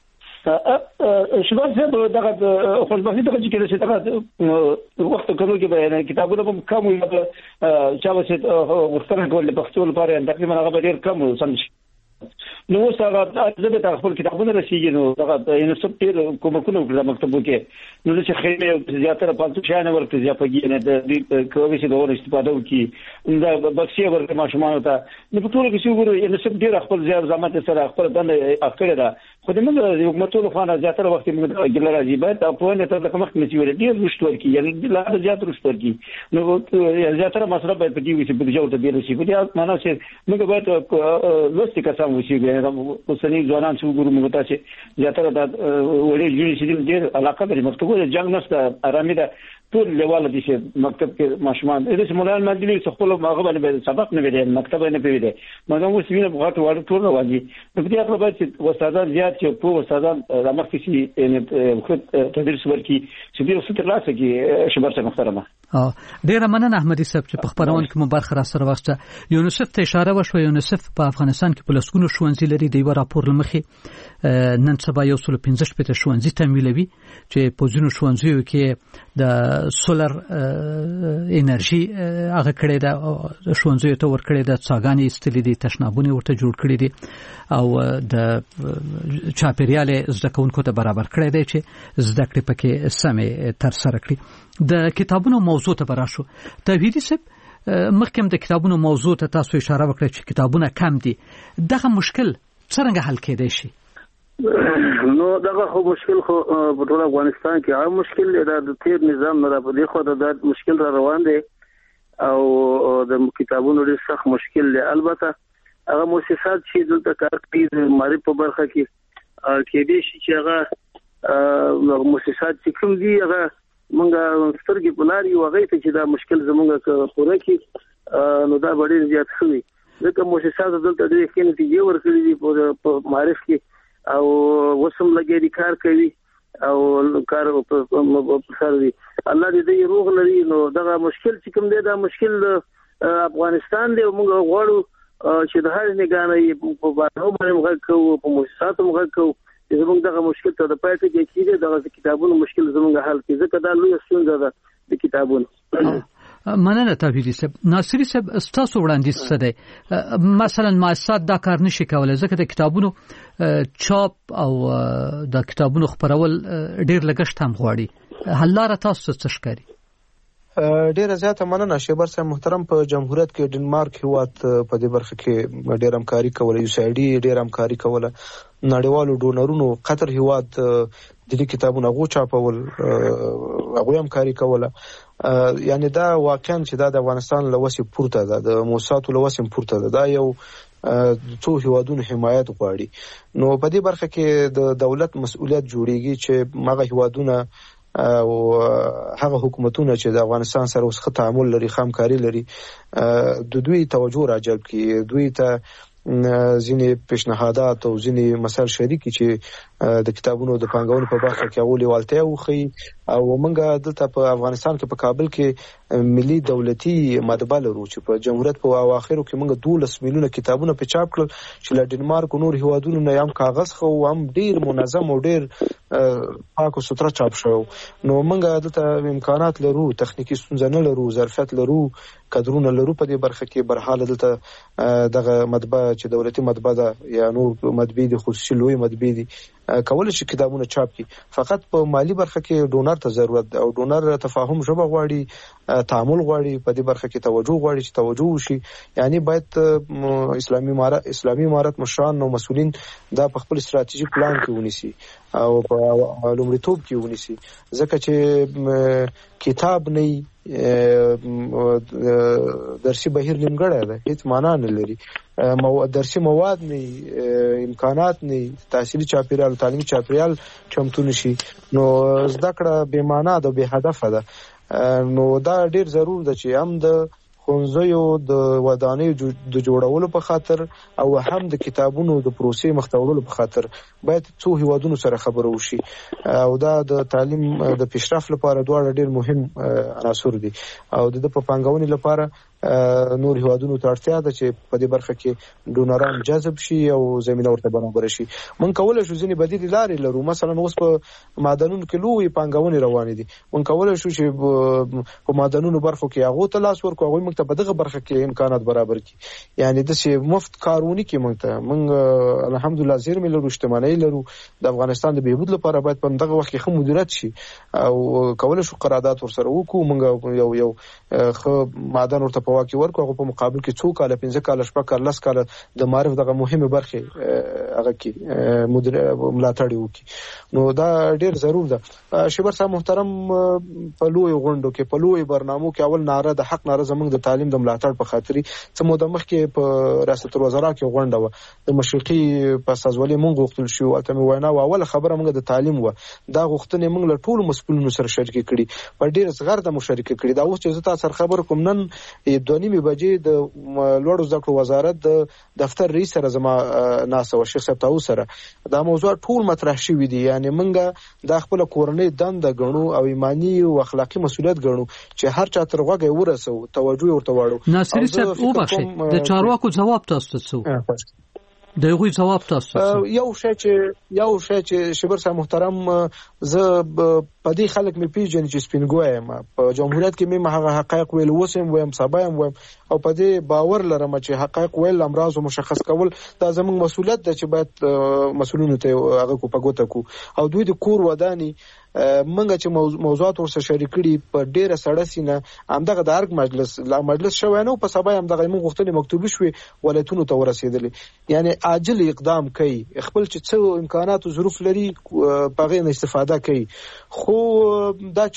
شباب زه دغه خوشبختي دغه چې کله چې وخت کولو کې به کتابونه هم کم وي چې چې ورته کول په خپل لپاره تقریبا هغه ډیر کم سمجي نو څنګه زه د خپل کتابونه رسیږي نو دغه یو څه ډیر کومکونه وکړم مکتبو کې نو چې خیمه زیاتره پاتو شانه ورته ځپږي نه د کومې څه ډول استفاده وکړي دا بخښي ورته ماشومان ته نو په ټول کې چې وګورئ یو څه ډیر خپل زیار زحمت سره خپل دنه افکار ده خو د موږ یو متول خانه زیاتره وخت موږ ګل راځي باید په نه ته کوم وخت نشي ورې ډیر رښت ورکی یعنی لا زیات رښت ورکی نو زیاتره مسله باید په دې وي چې په جوړ ته ډیر شي په دې معنا چې موږ باید لوستي کسان وشي اوسنی ځوانان چې ګورو موږ تاسو زیاتره د وړي جوړ شي ډېر علاقه لري مکتوبه جنگ نشته آرامي ده ټول لیواله دي چې مکتب کې ماشومان د مولانا مدني څخه خپل ماغه باندې سبق نه ویل مکتب نه پیوي مګر اوس وینم غاټ وړ ټول راځي په دې اړه باید چې استادان زیات چې په استادان د مخکې چې خو تدریس ورکي چې دې اوس تر لاسه کې شبرته محترمه اه ډیره مننه احمدي صاحب چې په خبرونه کې مو برخه را سره واخته. یونیسف ته اشاره وشو. یونیسف په افغانستان کې په لسګونو ښوونځي لري. د یو راپور لمخې نن سبا یو سل پنځه شپږ ښوونځي تمویلوي چې په ځینو ښوونځیو کې د سولر انرژي هغه کړي دا ښوونځیو ته ور کړي دا څاګانې استلې دي تشنابونه ورته جوړ کړي دي او د چاپیریال زده کوونکو ته برابر کړي دي چې زده کړې پکې سمې تر سره کړي. د کتابونو موضوع ته براشو. توحیدی صاحب مخکې د کتابونو موضوع ته تاسو اشاره وکړه چې کتابونه کم دي. دغه مشکل څنګه حل کېدای شي؟ نو دغه خو مشکل خو په ټول افغانستان کې هغه مشکل دی د تیر نظام نه په دې خو د مشکل را روان دی او د کتابونو ډېر سخت مشکل دی. البته هغه مؤسسات چې دلته کار کوي د معرفت په برخه کې کې دي چې هغه مؤسسات چې کوم دي هغه مونږه سترګې بلاري وغه ته چې دا مشکل زمونږه پوره کی نو دا ډېر زیات شوی. ځکه مؤسسات دلته ډېر ښه نتیجې ورکړي دي په معرفت کې او وسم لګي کار کوي او کار په سر دي. الله دې روغ لري. نو دا مشکل چې کوم دی دا مشکل افغانستان دی. موږ غواړو چې د هر نگانې په باندې موږ کوو په مؤسساتو موږ کوو چې زموږ دغه مشکل ته د پاتې کې کېږي دغه کتابونو مشکل زموږ حل کړي. ځکه دا لوی ستونزه ده د کتابونو. مننه توحیدی صاحب. ناصری صاحب ستاسو وړاندیز څه دی؟ مثلا مؤسسات دا کار نشي کولای ځکه د کتابونو چاپ او د کتابونو خپرول ډیر لګښت هم غواړي. حل لاره تاسو څه ښکاري؟ ډیره زیاته مننه شیبر صاحب محترم. په جمهوریت کې ډنمارک هیواد په دې برخه کې ډیر همکاري کوله. یو سایډي ډیر همکاري کوله. نړیوالو ډونرونو قطر هیواد د دې کتابونو غو چاپول هغه همکاري کوله. یعنی دا واقعا چې دا د افغانستان لوسي پورته ده د موسساتو لوسي پورته ده. دا یو څو هیوادونو حمایت غواړي. نو په دې برخه کې د دولت مسؤلیت جوړیږي چې ماغه هیوادونه او هغه حکومتونه چې د افغانستان سره اوس ښه تعامل لري خامکاري لري د دوی توجه راجلب کړي. دوی ته ځینې پیشنهادات او ځینې مسایل شریکي چې د کتابونو د پانګونې په برخه کې اولي والتیا وخی. او موږ دلته په افغانستان کې په کابل کې ملي دولتي مطبعه لرو چې په جمهوریت په اواخرو کې موږ دولس میلیونه کتابونه په چاپ کړل چې له ډنمارک او نور هیوادونو نه هم کاغذ خو هم ډیر منظم او ډیر پاک او ستر چاپ شو. نو موږ دلته امکانات لرو، تخنیکی ستونزې نه لرو، ظرفیت لرو، کادرونه لرو. په دې برخه کې برحاله دلته دغه مطبعه چې دولتي مطبعه ده یا نور مطبعې دي خصوصي لوی مطبعې دي کولای شي کتابونه چاپ کړي. فقط په مالی برخه کې ډونر ته ضرورت ده او ډونر تفاهم ژبه غواړي، تعامل غواړي، په دې برخه کې توجه غواړي چې توجه وشي. یعنی باید اسلامي امارات اسلامي امارات مشران او مسؤلین دا په خپل استراتیژیک پلان کې ونیسي او په لومړیتوب کې ونیسي. ځکه چې کتاب نه درسي بهیر نیمګړی ده، هیڅ معنا نه لري. درسي مواد نه، امکانات نه، تحصیلي چاپیریال تعلیمي چاپیریال چمتو نشي نو زده کړه بې معنا ده، بې هدفه ده. نو دا ډیر ضرور ده چې هم د ښوونځیو د ودانیو د جوړولو په خاطر او هم د کتابونو د پروسې مختورولو په خاطر باید څو هیوادونو سره خبرو وشي او دا د تعلیم د پیشرفت لپاره دواړه ډیر مهم عناصر دي او د په پانګونې لپاره نور هیوادونو ته اړتیا ده چې په دې برخه کې ډونران جذب شي او زمينه ورته برابر شي. مونږ کولای شو ځینې بدیل لارې لرو. مثلا اوس په معدنونو کې لوی پانګونې روانې دي. مونږ کولای شو چې په معدنونو برخو کې هغه ته لاس ورکو، هغه موږ ته په دغه برخه کې امکانات برابر کړي. یعنی د سی مفت کارونه کې مونږ ته مونږ الحمدلله زیرمې لرو، اجتماعي لرو. د افغانستان د بهبود لپاره باید په دغه وخت کې خو مدیریت شي او کولای شو قرارداد ورسره وکړو. مونږ یو یو خو ماده ورته په واکي ورکو هغه په مقابل کې څو کال پنځه کال شپږ کال لس کال د معرف دغه مهمه برخه هغه کې مدیر ملاتړ وکي. نو دا ډیر ضرور ده. شبر صاحب محترم په لوی غونډو کې په لوی برنامو کې اول ناره د حق ناره زموږ د تعلیم د ملاتړ په خاطر څه مو د مخ کې په ریاست الوزرا کې غونډه و د مشرقي په سازولې مونږ غوښتل شو او ته وینا او اول خبره موږ د تعلیم و دا غوښتنې موږ له ټولو مسؤلینو سره شریک کړي په ډیر صغر د مشارکت کړي. دا اوس چې زه تاسو خبر کوم نن دوه نیمه بجې د لوړو زده کړو وزارت د دفتر رئیس سره زما ناسو شیخ صاحب تاسو سره دا موضوع ټول مطرح شوی دی. یعنی موږ د خپل کورنۍ دنده غنو او ایمانی او اخلاقی مسؤلیت غنو چې هر چا تر غوږه ورسو توجه ورته واړو. ناصری صاحب او بخښه د چارواکو جواب تاسو څه دغه جواب تاسو یو شی چې یو شی چې شبر صاحب محترم زه په دې خلک می پیژنې چې سپینګویم په جمهوریت کې می هغه حقایق ویل وسم ویم سبایم ویم او په دې باور لرم چې حقایق ویل امراض مشخص کول دا زموږ مسؤلیت ده چې باید مسؤلینو ته هغه کو پګوته کو او دوی د کور ودانی منګه چې موضوعات ورسره شریک کړي په ډیره سړه سینه همدغه د ارګ مجلس لا مجلس شوی نو په سبا همدغه موږ غوښتنې مکتوبي شوې ولایتونو ته ورسېدلې. یعنی عاجل اقدام کوي خپل چې څو امکانات او ظروف لري په غیر استفاده کوي. خو دا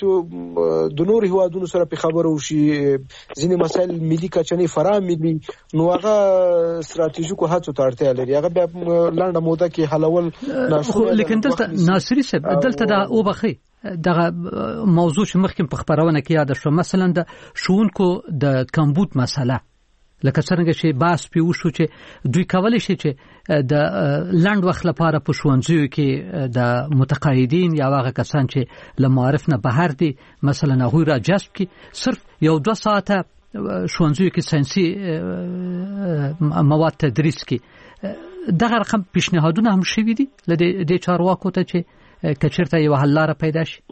چې د نور هوادونو سره په خبرو شي ځینې مسایل ملي کچنې فرام ملي نو هغه ستراتیژیکو هڅو ته اړتیا لري هغه بیا لنډه موده کې حلول ناشونی. لیکن دلته ناصری صاحب دلته دا او بخي دغه موضوع چې مخکې په خبرونه کې یاد شو مثلا د شونکو د کمبود مسله لکه څنګه چې باس پیو شو چې دوی کولای شي چې د لاند وخت لپاره په شونځیو کې د متقاعدین یا هغه کسان چې له معارف نه بهر دي مثلا هغه را جذب کی صرف یو دو ساعته شونځیو کې ساينسي مواد تدریس کی دغه رقم پیشنهادونه هم شوي دي لدې چارواکو ته چې کچرته یو حل لاره پیدا شي.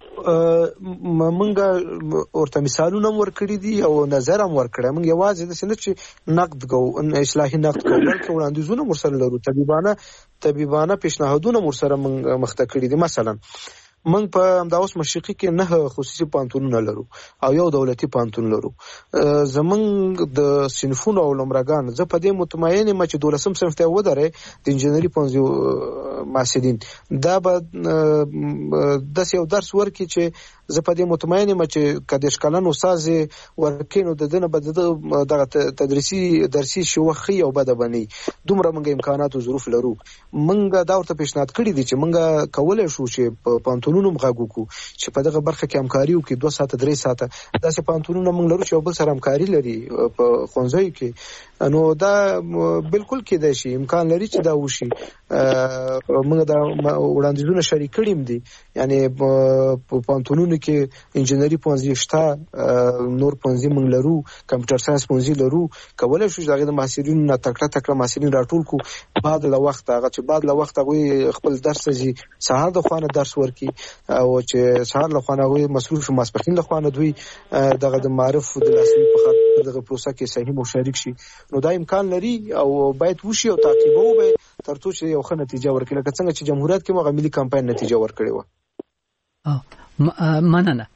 منګه ورته مثالونه ورکړي دي او نظر هم ورکړي. موږ یوازې د سند چې نقد کو اصلاحي نقد کو بلکې وړاندیزونه مرسل لرو طبيبانه طبيبانه پیشنهادونه مرسره مخته کړي دي. مثلا موږ په همدا اوس مشرقي کې نه خصوصي پانتونونه لرو او یو دولتي پانتون لرو. زمونږ د صنفونو او لمرګان زه په دې مطمئن یم چې دولسم صنف ته ودرې د انجنیری پونځي محصلین دا به د یو درس ورکړي چې زه په دې مطمئن یم چې کله ښکلن استاد ورکینو د دنه بده د تدریسي درسي شوخي او بده بني دومره موږ امکانات او ظروف لرو. موږ دا ورته پیشنهاد کړی دي چې موږ کولای شو چې په پانتونونو مغاګو کو چې په دغه برخه کې همکاري وکړي دوه ساعته درې ساعته داسې پانتونونه موږ لرو چې بل سره همکاري لري په خونځي کې. نو دا بالکل کېدای شي امکان لري چې دا وشي. موږ دا وړاندیزونه شریک کړیم دي یعنی په پانتونونو کې انجنیری پونځي شته نور پونځي موږ لرو کمپیوټر ساينس پونځي لرو کولای شو چې د محصلینو نه تکړه تکړه محصلین راټول کو بعد له وخت هغه چې بعد له وخت هغه خپل درس زی سهار د خوانه درس ورکي او چې سهار له خوانه هغه مصروف ماسپخین له خوانه دوی دغه د معرف د لاسوي په خاطر دغه پروسه کې صحیح مشارک شي. نو دا امکان لري او باید وشي او تعقیبو به ترڅو چې یو ښه نتیجه ورکړي لکه څنګه چې جمهوریت کې موږ ملي کمپاین نتیجه ورکړي و. اه مننه.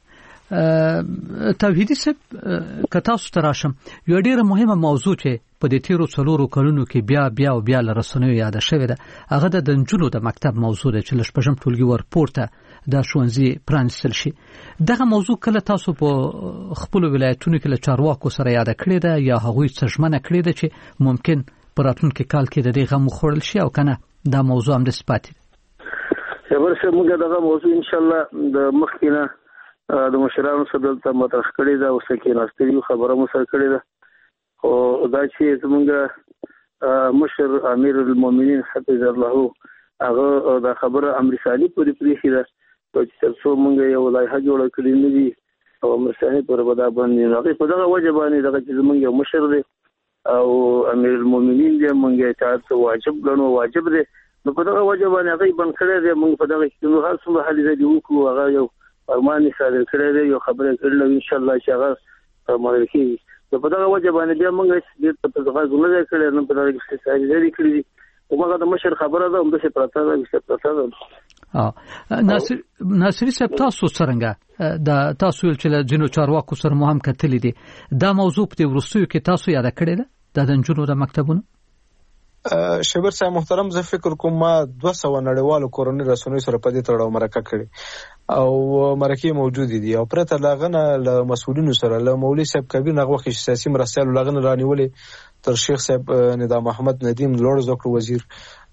توحیدی صاحب کتا ستراشم یو ډیره مهمه موضوع چې په دې تیرو څلورو کلونو کې بیا بیا او بیا لرسنوي یاد شوې ده هغه د نجونو د مکتب موضوع ده چې لشپږم ټولګي ورپورته د شونځي پرانستل شي. دغه موضوع کله تاسو په خپل ولایتونو کې له چارواکو سره یاد کړی ده یا هغوی څرمنه کړی ده چې ممکن په راتلونکي کال کې د دې غو خورل شي او کنه دا موضوع هم د سپاتې ورسره موږ دغه موضوع ان شاء الله د مخکینه د مشرانو سره دلته مطرح کړی دا اوس کې ناستې خبره مو سره کړی ده او دا چې زمونږ مشر امیر المؤمنین حفظ الله هغه دا خبره امرسالي پوری پوری شي دا چې څو مونږ یو لایحه جوړ کړی نه دي او امرسالي پر ودا باندې هغه په دغه وجه باندې دغه چې زمونږ یو مشر دی او امیر المؤمنین دی مونږه اطاعت واجب ګڼو واجب دی نو په دغه وجه باندې هغه بن کړی دی مونږ په دغه کې نو هر څه حل دی وکړو هغه یو فرمان صادر کړی دی یو خبره کړل ان شاء الله چې هغه فرمان کیږي په دغه وجه باندې بیا مونږ چې په دغه غوښنه کړل نو په دغه کې څه ځای کړی او هغه د مشر خبره ده هم د څه پراته ده څه پراته ده ناصر ناصری صاحب تاسو څنګه د تاسو ول چې جنو چارواکو سره مهم کتلی دي دا موضوع په ورسوي کې تاسو یاد کړی ده د جنونو د مکتبونو شبر صاحب محترم زه فکر کوم ما دوه سوه نړیوالو کورنۍ رسنیو سره په دې تړاو مرکه کړې او مرکه موجود دي او پرته لاغنه له مسؤلینو سره له مولوی صاحب کبیر نغوه کې سیاسي مرستيال لاغنه رانیولې تر شیخ صاحب نظام محمد ندیم لوړ ذکر وزیر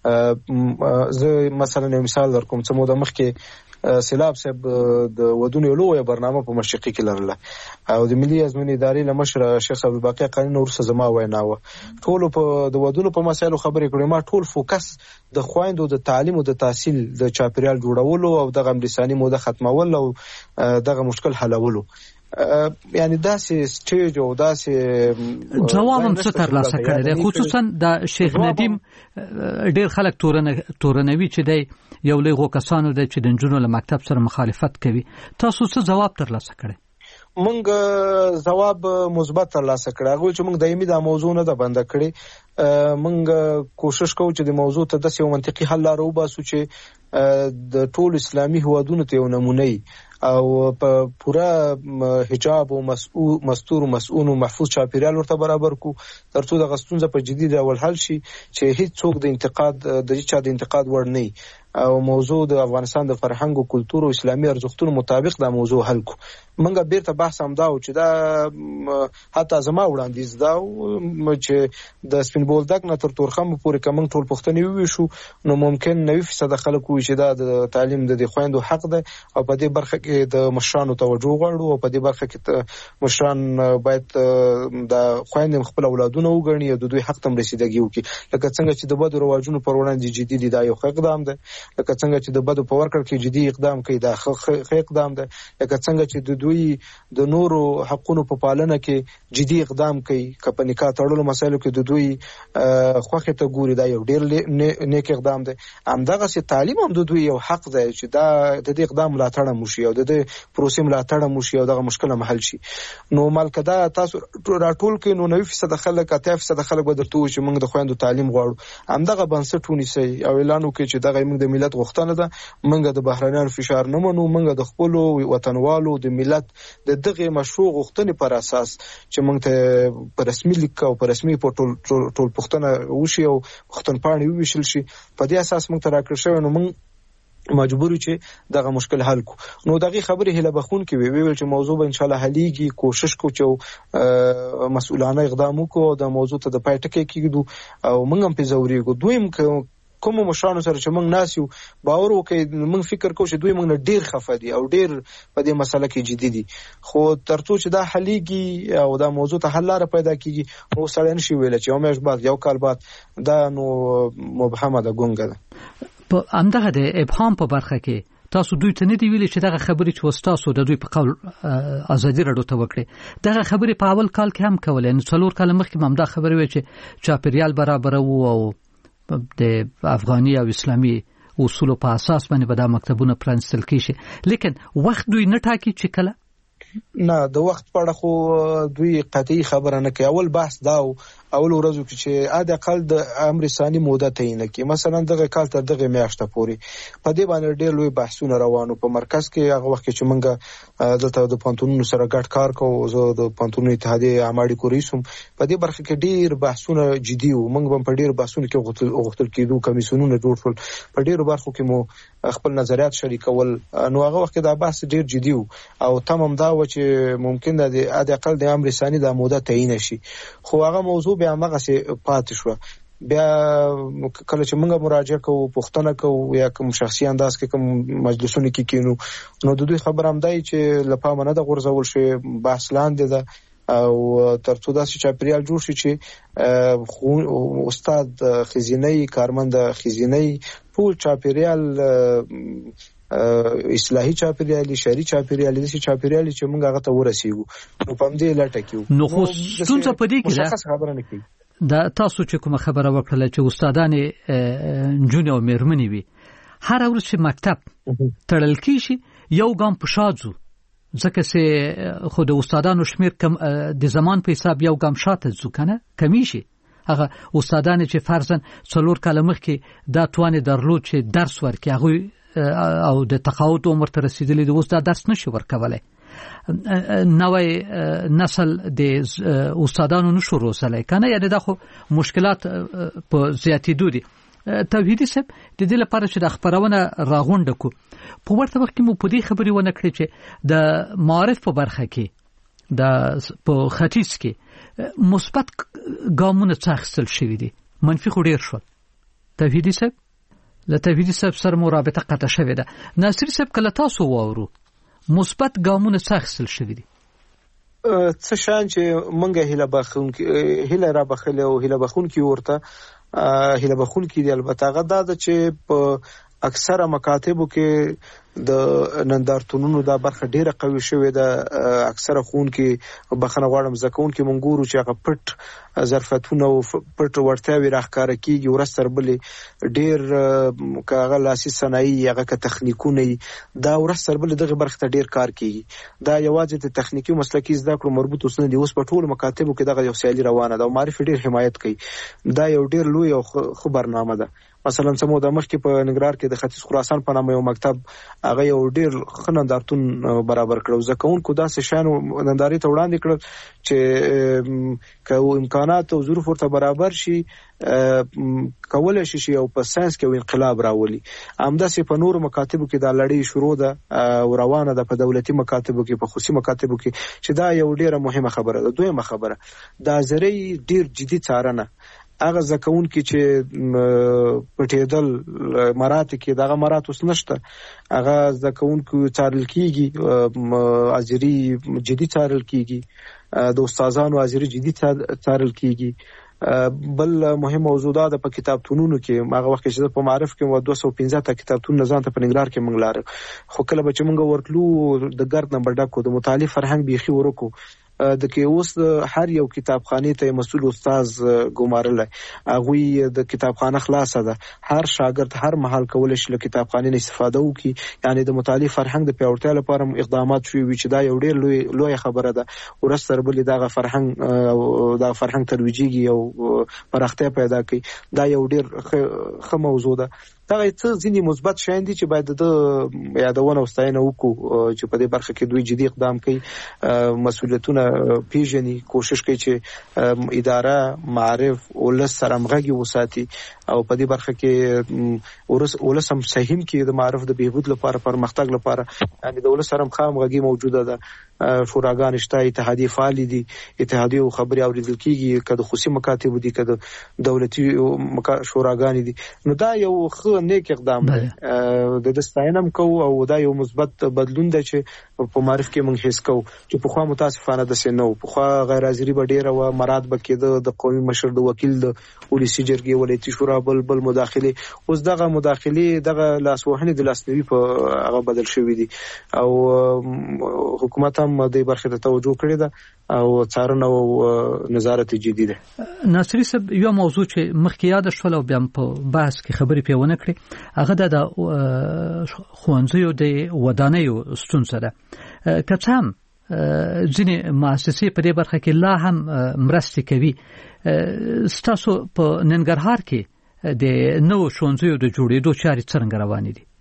زه مثلا یو مثال درکوم چې مو د مخکې سیلاب صاحب د ودونو لویه برنامه په مشرقي کې لرله او د ملي ازمنې ادارې له مشر شیخ عبدالباقی قانون ورسره زما وینا و ټول په د ودونو په مسایلو خبرې کړې ما ټول فوکس د خويندو د تعلیم او د تحصیل د چاپیریال جوړولو او د غمرسانی موده ختمول او دغه مشکل حلولو یعنی داسې سټیج او داسې جواب هم څه تر لاسه کړی دی خصوصا د شیخ ندیم ډیر خلک تورنه تورنوي چې دی یو لږه کسانو د چې د جنونو له مکتب سره مخالفت کوي تاسو څه جواب تر لاسه کړی مونږ جواب مثبت تر لاسه کړی هغه چې مونږ دایمي دا موضوع نه ده بند کړی مونږ کوشش کوو چې د موضوع ته د یو منطقي حل لارو باسو چې د ټول اسلامي هوادونو ته یو نمونه او په پورا حجاب او مسؤول مستور مسؤول او محفوظ چاپیریال ورته برابر کو ترڅو د غستونځ په جدي ډول حل شي چې هیڅ څوک د انتقاد د چا د انتقاد وړ نه او موضوع د افغانستان د فرهنګ او کلتور او اسلامي ارزښتونو مطابق دا موضوع حل کو منګه بیرته بحث هم دا او چې دا حتی زما وړاندیز دا چې د سپین بولدک نه تر تورخم پورې کوم ټول پښتني وي شو نو ممکن نوي فیصد خلک وي چې دا د تعلیم د خويندو حق ده او په دې برخه کې د مشرانو توجه غواړو او په دې برخه کې مشران باید د خويندو خپل اولادونه وګڼي او د دوی حق تم رسیدګي وکړي لکه څنګه چې د بدو رواجونو پر وړاندې جدي دي دا یو اقدام ده لکه څنګه چې د بدو په ورکړ کې جدي اقدام کوي دا ښه اقدام ده لکه څنګه چې د دوی د نورو حقوقو په پالنه کې جدي اقدام کوي کپ نکاح تړلو مسایلو کې د دوی خوخه ته ګوري دا یو ډیر نیک اقدام ده همدغه سي تعلیم هم د دوی یو حق ده چې دا د دې اقدام ملاتړ موشي او د دې پروسې ملاتړ موشي او دغه مشکل حل شي نو مالکدا تاسو راټول کې نو نوي فیصد خلک اته فیصد خلک بدرته چې موږ د خويندو تعلیم غواړو همدغه بنسټ ونیسي او اعلان وکړي چې دغه موږ د ملت غوښتنه ده موږ د بهرانيانو فشار نه منو موږ د خپل وطنوالو د ملت د دغه مشروع غوښتنې پر اساس چې موږ ته پر رسمي لیک او پر رسمي پورتل ټول پښتنه وشي او پښتنپاڼې وویشل شي په دې اساس موږ ته راکړل شوی نو موږ مجبور چې دغه مشکل حل کو نو دغه خبره هله بخون کې وی ویل چې موضوع به ان شاء الله حليږي کوشش کو چې مسؤلانه اقدام وکړو د موضوع ته د پایټکې کېږو او موږ هم په زوري کو دویم کوم مشرانو سره چې موږ ناسیو باور وکړي موږ فکر کوو چې دوی موږ ډیر خفه دي او ډیر په دې مسله کې جدي دي خو ترڅو چې دا حليږي او دا موضوع ته حل لاره پیدا کیږي نو سړی نشي ویل چې یو میاشت بعد یو کال بعد دا نو مبهمه ده ګونګه ده په همدغه د ابهام په برخه کې تاسو دوی ته نه دی ویلي چې دغه خبرې چې وستاسو د دوی په قول ازادي راډیو ته وکړي دغه خبرې په اول کال کې هم کولې نو څلور کال مخکې هم دا خبرې وې چې چاپیریال برابر وو او د افغاني او اسلامي اصولو په اساس باندې به دا مکتبونه پرانستل کیږي لیکن وخت دوی نه ټاکي چې کله نه د وخت په اړه خو دوی قطعي خبره نه کوي اول بحث دا اول ورځو کې چې اده اقل د امر ثاني موده تعین کړي مثلا دغه کال تر دغه میاشته پورې په دې باندې ډېر لوی بحثونه روانو په مرکز کې هغه وخت چې موږ دلته د پانتونونو سره ګډ کار کوو زه د پانتونونو اتحادیه عماړي کوریسم په دې برخه کې ډېر بحثونه جدي وو موږ په ډېر بحثونو کې غوښتل کېدو کمیسیونونه جوړ شول په ډېر برخو کې مو خپل نظریات شریکول نو هغه وخت دا بحث ډېر جدي وو او تمام دا و چې ممکن د اده اقل د امر ثاني د موده تعین شي خو هغه موضوع بیا هغه سي پاتې شو بیا کله چې موږ مراجعه کوو پوښتنه کوو یا کوم شخصي انداز کې کوم مجلسونه کې کینو نو د دوی خبر هم دی چې لپاره نه د غورځول شي بحث لاندې ده او ترڅو داسې چاپیریال جوړ شي چې استاد خزینه‌ای کارمند خزینه‌ای ټول چاپیریال اصلاحي چاپیریال شری چاپیریال دي چې چاپیریال چې موږ هغه ته ورسیږو نو په دې لټه کې نو خو ستونزه پدې کې مشخص خبره نه کوي دا تاسو چې کوم خبره وکړه چې استادان جون او مېرمنې وي هر ورځ چې مکتب تړل کیږي یو ګام په شاځو ځکه چې خو د استادانو شمیر کم د زمان په حساب یو ګام شاته ځو کنه کمی شي هغه استادان چې فرضاً څلور کاله مخکې دا توان درلود چې درس ورکړي هغه او د تقاعد عمر ته رسیدلی د اوس دا درس نشي ورکولای. نوې نسل د استادانو نشو روزلای کنه، یعنی دا خو مشکلات په زیاتېدو دي. توحیدی صاحب د دې لپاره چې د خبرونه راغونډ کو په ورته وخت کې مو په دې خبرې ونه کړې چې د معارف په برخه کې د په ختیځ کې مثبت ګامونه څاخستل شوي دي، منفي خو ډیر شول. توحیدی صاحب له توحیدی صاحب سره مو رابطه قطع شوې ده. ناصر صاحب کله تاسو واورو مثبت ګامونه څاخستل شوي دي؟ څه شان چې مونږه هله بخون هله را بخله او هله بخون کې ورته هله بخون کې دی. البته هغه دا چې په اکثره مکاتبو کې د نندارتونونو دا برخه ډیره قوي شوې ده. اکثره خون کې بخنه غواړم زکون کې مونږورو چې هغه پټ ظرفتونه او پټ ورتاوي راخکاره کیږي ورستر بلې ډیر کاغه لاسي صنایي هغه ک تخنیکونه دا ورستر بلې دغه برخه ته ډیر کار کیږي. دا یوازې د تخنیکی مسلکی زده کړو مربوط اوسنه دی. اوس په ټول مکاتبو کې دغه یو سیالي روانه ده او معرف ډیر حمایت کوي. دا یو ډیر لوی او خبرنامه ده. مثلا سمو د مخ کې په ننګرهار کې د ختیځ خراسان په نامه یو مکتب هغه یو ډیر خنندارتون برابر کړو. زکون کو داسې شانو ننداري ته وړاندې کړ چې که امکانات او ظروف ورته برابر شي کولای شي شي او په ساينس کې انقلاب راولي. همداسې په نور مکاتبو کې دا لړۍ شروع ده او روانه ده، په دولتي مکاتبو کې، په خصوصي مکاتبو کې، چې دا یو ډیره مهمه خبره ده. دویمه خبره دا زری ډیر جدي څارنه هغه زکون کې چې پټېدل مراتب کې دغه مراتب اوس نشته. هغه زکون کې څارل کیږي، اجري جدي څارل کیږي، د استادانو اجري جدي څارل کیږي. بل مهم موضوع ده په کتابتونونو کې هغه وخت چې په معرف کې و دوه سوه پنځه تا کتابتون نظام ته په ننګرهار کې منګلار خو کله به چې موږ ورتلو د ګرد نمبر ډکو د مطالعه فرهنګ بيخي ورکو د کې اوس هر یو کتابخانه ته مسؤل استاد ګمارل هغه د کتابخانه خلاصه ده. هر شاګرد هر محل کولای شي له کتابخانه استفاده وکړي. یعنی د مطالعه فرهنګ د پیاوړتیا لپاره اقدامات شوي چې دا یو ډیر لوی لوی خبره ده. ورسره بل دغه فرهنګ دا فرهنګ ترویجيږي او پراختیا پیدا کوي. دا یو ډیر ښه موضوع ده. دا څه ځینی مثبت شاین دي چې باید د یادونه واستاینه وکړو چې په دې برخه کې دوی جدي اقدام کوي، مسؤلیتونه پیژني، کوشش کوي چې اداره معرف ولس سره همغږي وساتي او په دې برخه کې ورس ولسم سهم کې د معرف د بهبود لپاره پرمختګ لپاره یعنی د ولس سره همغږي موجوده ده. شوراګان شته، اتحادیه فعال دي، اتحادیه او خبري اوریدل کیږي، کله خصوصي مکاتب دي، کله دولتي شوراګان دي. نو دا یو ښه نیک اقدام دی د دستاینم کو او دا یو مثبت بدلون دی چې په معرف کې موږ هیڅ کو چې په خوا متاسفانه د سينو په خوا غیر حاضری به ډیره و مراد بکیده د قومي مشر د وکیل د ولسی جرګې ولایتي شورا بل بل مداخله اوس دغه مداخله دغه لاسوهنه د لاسنوي په هغه بدل شوې دي او حکومت هم د برخه ته توجه کړې ده او څارنه او نظارت جدي ده. ناصری صاحب یو موضوع چې مخکې یاد شول او بیا په بحث کې خبرې پیونه کړې هغه د خوانزیو د ودانیو ستونزه ده. که څه هم ځینې مؤسسې په دې برخه کې لا هم مرستې کوي، ستاسو په ننګرهار کې د نوو ښوونځیو د جوړېدو چارې څنګه روانې دي؟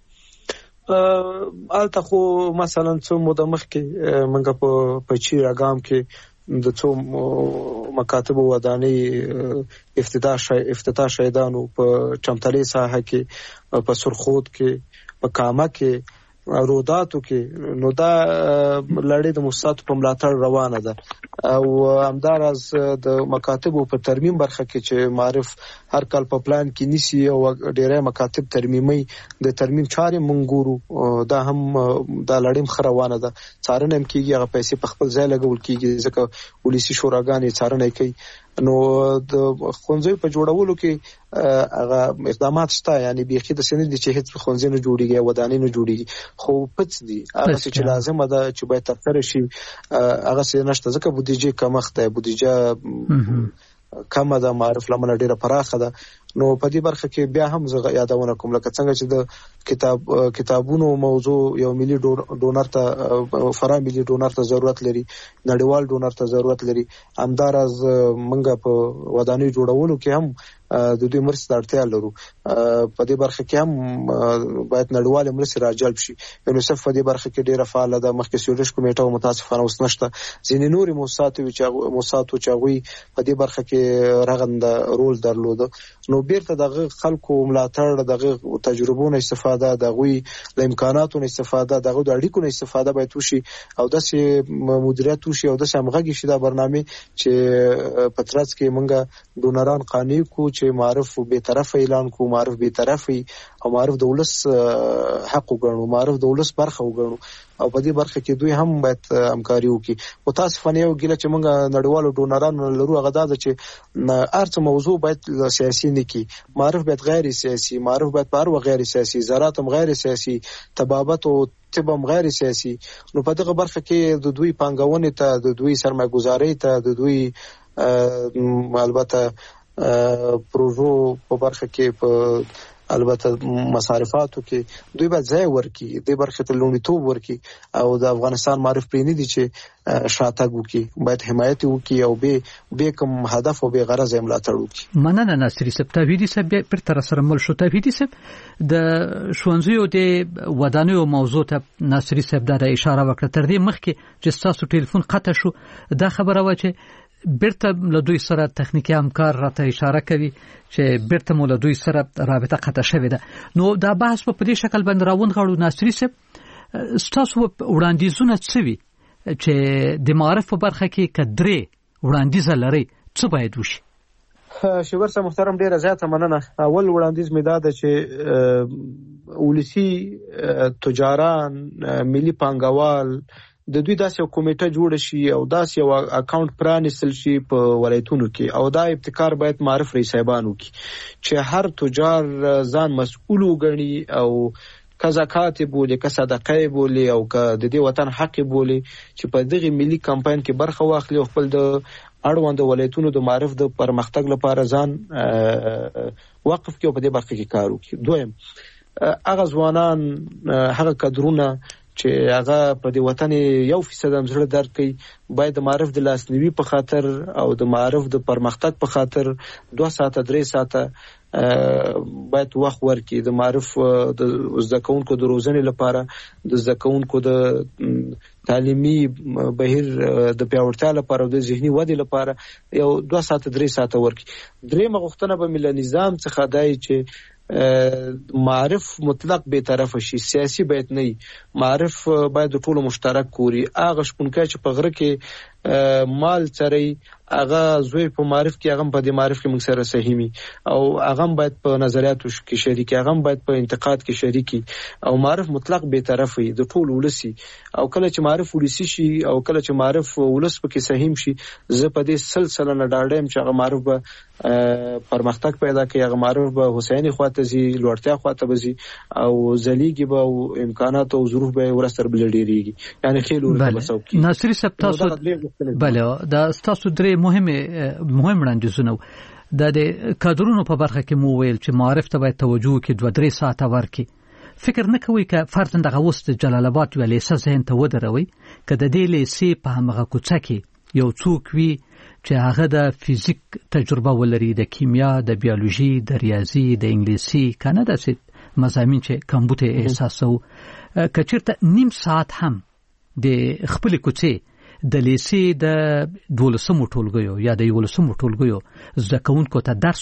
البته خو مثلا څو موده مخکې موږ په پچیر اګام کې د څو مکاتب ودانۍ افتتاح افتتاح شهیدانو په چمتلې ساحه کې په سرخود کې په کامه کې روداتو کې نو دا لړۍ د مؤسساتو په ملاتړ روانه ده او همدارس د مکاتبو په ترمیم برخه کې چې معرف هر کال په پلان کې نيسي او ډېرې مکاتب ترمیمي د ترمیم چارې منګورو دا هم دا لړۍ مخروانه ده. څارنه هم کیږي، هغه پیسې په خپل ځای لګول کیږي ځکه ولسی شوراګانې څارنه کوي. نو د خونځي په جوړولو کې هغه اقدامات شته، یعنی بيخي د سند چې هیڅ خونځي نه جوړیږي، ودانۍ نه جوړیږي، خو پڅ دي هغه چې لازم ده چې باید تر شي هغه څه نشته ځکه بودیجه کمښت ده، بودیجه کم ده، معرف لمنه ډیره پراخه ده. نو په دې برخه کې بیا هم زه یادونه کوم لکه څنګه چې د کتاب کتابونو موضوع یو ملي ډونر ته فرا ملي ډونر ته ضرورت لري، نړیوال ډونر ته ضرورت لري. همدارز منګه په ودانۍ جوړولو کې هم د دوی مرستې اړتیا لرو. په دې برخه کې هم باید نړیوال مرستې راجلب شي. یونیسف په دې برخه کې ډیره فعال ده. مخکې سویډش کمیټه متاسفانه اوس نشته. ځینې نورې موسسات چې موسسات چې هغوی په دې برخه کې رغنده رول درلوده. نو بیرته دغه خلکو ملاتړ، دغه تجربو نه استفاده، دغه له امکاناتو نه استفاده، دغه د اړیکو نه استفاده باید وشي او داسې مدیریت وشي او داسې همغږي شي دا برنامه چې په ترڅ کې موږ ډونران قانع کو چې معرف به طرف اعلان کو، معرف به طرفي او معرف د ولس حق وګڼو، معرف د ولس برخه وګڼو او په دې برخه کې دوی هم باید همکاري وکړي. او تاسو فنیو ګیله چې موږ نړیوالو ډونرانو لرو هغه دا چې ارڅ موضوع باید سیاسي نه کی، معرف باید غیر سیاسي، معرف باید پر غیر سیاسي، زراعت هم غیر سیاسي، طبابت او طب هم غیر سیاسي. نو په دغه برخه کې د دوی پانګونې ته، د دوی سرمایه‌ګذارۍ ته، د دوی البته پروژو په برخه کې په البته مصارفاتو کې دوی باید ځای ورکړي، د برخه ته لومړیتوب ورکړي او د افغانستان معرف پرې نه دي چې شاتګ وکړي، باید حمایت وکړي او به به کوم هدف او به غرض یې ملاتړ وکړي. مننه ناصری صاحب. توحیدی صاحب پر تر سره مل شو. توحیدی صاحب د ښوونځیو د ودانیو موضوع ته ناصری صاحب دا اشاره وکړه. تر دې مخکې چې تاسو ټلیفون قطع شو دا خبره و چې بیرته له دوی سره تخنیکی همکار راته اشاره کوي چې بیرته مو له دوی سره رابطه قطع شوې ده. نو دا بحث په دې شکل باندې راوند غواړو. ناصری صاحب تاسو وړاندیزونه څه وي چې د معرف په برخه کې کدرې وړاندیز لري څه باید وشي؟ شیبر صاحب محترم ډیره زیاته مننه. اول وړاندیز مې دا ده چې ولسی تجاران، ملي پانګوال د دوی داسې کمیټه جوړ شي او داسې یو اکاونټ پرانیستل شي په ولایتونو کې او دا ابتکار باید معرف رئیس صاحبان وکړي چې هر تجار ځان مسؤل وګڼي او که زکات بولی، که صدقه بولی او که د دې وطن حق بولی چې په دغه ملي کمپاین کې برخه واخلي او خپل د اړوند ولایتونو د معرف د پرمختګ لپاره ځان وقف کړي او په دې برخه کې کار وکړي. دویم، هغه ځوانان، هغه کادرونه چې هغه په دې وطن یو فیصد هم زړه درد کوي باید د معرف د لاسنیوي په خاطر او د معرف د پرمختګ په خاطر دوه ساعته درې ساعته باید وخت ورکړي. د معرف د زده کوونکو د روزنې لپاره، د زده کوونکو د تعلیمي بهیر د پیاوړتیا لپاره او د ذهني ودې لپاره یو دوه ساعته درې ساعته ورکړي. درېمه غوښتنه به مې له نظام څخه دی چې معرف مطلق به طرف شي، سیاسي باید نه. معرف باید د ټولو مشترک کوري. هغه شپونکای چې په غره کې مال چري هغه زوی په معرف کې هغه په دې معرف کې موږ سره سهمي او هغه باید په نظریاتو کې شریک، هغه باید په انتقاد کې شریک او معرف مطلق به طرف وي د ټولو ولسی. او کله چې معرف ولسی شي او کله چې معرف ولس پکې سهم شي، زه په دې سلسله نه ډاډم چې هغه معرف به پرمختګ پیدا کوي، هغه معرف به حسیني خواته زی، لوړتیا خواته بزي او زلیږي به او امکانات او ظروف به ورسره بل ډیریږي. یعنی خیل ورته وسو کی ناصری صاحب تاسو بله دا تاسو درې مهمه مهم وړاندیزونه د کادرونو په برخه کې مو ویل چې معرف ته باید توجه وکړي، دوه درې ساعته ورکړي. فکر نه کوي که فرضاً دغه وست جلال آباد یو لیسه ذهن ته ودروي که د دې لیسې په همغه کوڅه کې یو څوک وي چې هغه د فزیک تجربه ولري، د کیمیا، د بیولوژي، د ریاضي، د انګلیسي، کنه داسې مضامین چې کمبوته احساسو، که چېرته نیم ساعت هم د خپل کوڅې د لیسې د دولسمو ټولګیو یا د یولسمو ټولګیو زده کوونکو ته درس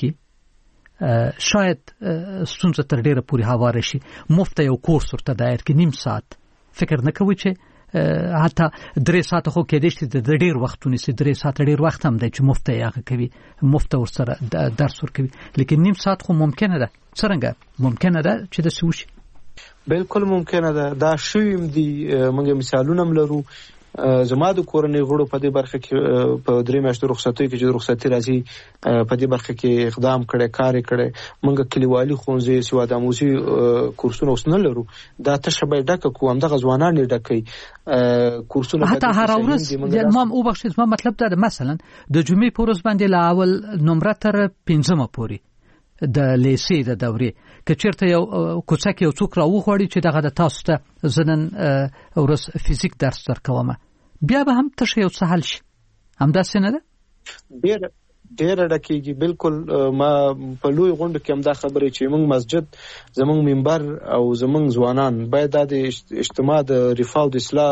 ورکړي، شاید ستونزه تر ډیره پورې هواره شي. مفت یو کورس ورته دایر کې نیم ساعت. فکر نه کوي چې حتی درې ساعت خو کېدای شي د ډیر وختونه سي، درې ساعت ډیر وخت هم دی چې مفت یې هغه کوي، مفت ورسره درس ورکوي، لیکن نیم ساعت خو ممکنه ده. څرنګه ممکنه ده چې د سوشي؟ بالکل ممکنه ده. دا شویم دي موږ مثالونه هم لرو. زما د کورنۍ غړو په دې برخه کې په درې میاشتو رخصتۍ کې چې رخصتي راځي په دې برخه کې اقدام کړي، کار کړي. موږ کلیوالي ښوونځي سواد آموزي کورسونه اوس نه لرو. دا تشه به ډکه کو هم دغه ځوانان ډکې کورسونه حتی هر ورځ. ما او بخښید، ما مطلب دا مثلا د جمعې په ورځ باندې له اول نمره تر پنځمه پورې د لیسې د دورې که چېرته یو کوڅه کې یو څوک راوغواړي چې دغه د تاسو ته زه نن ورځ فزیک درس درکوم، بیا به هم تشه یو څه حل شي. همداسې نه ده؟ ډېره ډېر ډکیږي. بالکل ما په لوی غونډه کې هم دا خبرې چې موږ مسجد زموږ منبر او زموږ ځوانان باید د اجتماع د رفاه او د اصلاح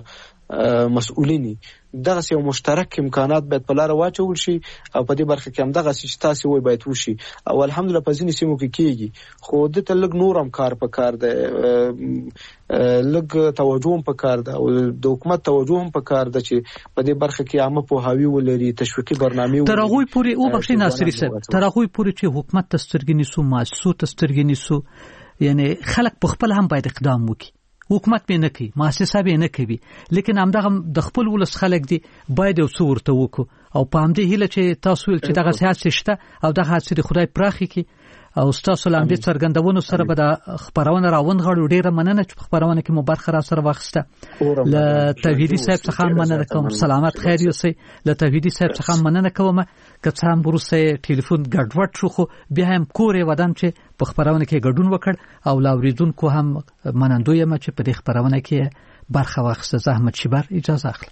مسؤلینی دغه یو مشترک امکانات باید په لار واچول شي او په دې برخه کې هم دغه چې تاسو وای باید وشي او الحمدلله په ځینې سیمو کې کیږي. خو د ته لګ نور هم کار په کار ده، لګ توجه هم په کار ده او د حکومت توجه هم په کار ده چې په دې برخه کې عامه پوهاوی ولري، تشویقي برنامه ولري. تر هغه پورې او بخښي ناصری صاحب، تر هغه پورې چې حکومت تسترګې نیسو، مؤسسو تسترګې نیسو، یعنی خلک په خپل هم باید اقدام وکړي. حکومت به نه کوي، مؤسسه به نه کوي، لیکن همدغه د خپل ولس خلک دي باید یو څه ورته وکړو او په همدې هیله چې تاسو ول چې دغه سیاست شته او دغه حادثه خدای پراخي کی او تاسو لاندې څرګندونو سره به د خبرونه راوند غړو ډیره مننه چې خبرونه کې مو برخه را سره واخسته. ل توحیدی صاحب څخه مننه کوم، سلامت خیر یوسي. ل توحیدی صاحب څخه مننه کوم که څه هم بروسه ټلیفون ګډوډ شو خو بیا هم کورې ودان چې په خبرونه کې ګډون وکړ او لاوریدونکو هم منندوی یم چې په دې خبرونه کې برخه واخسته. زحمت شبر اجازه اخلم.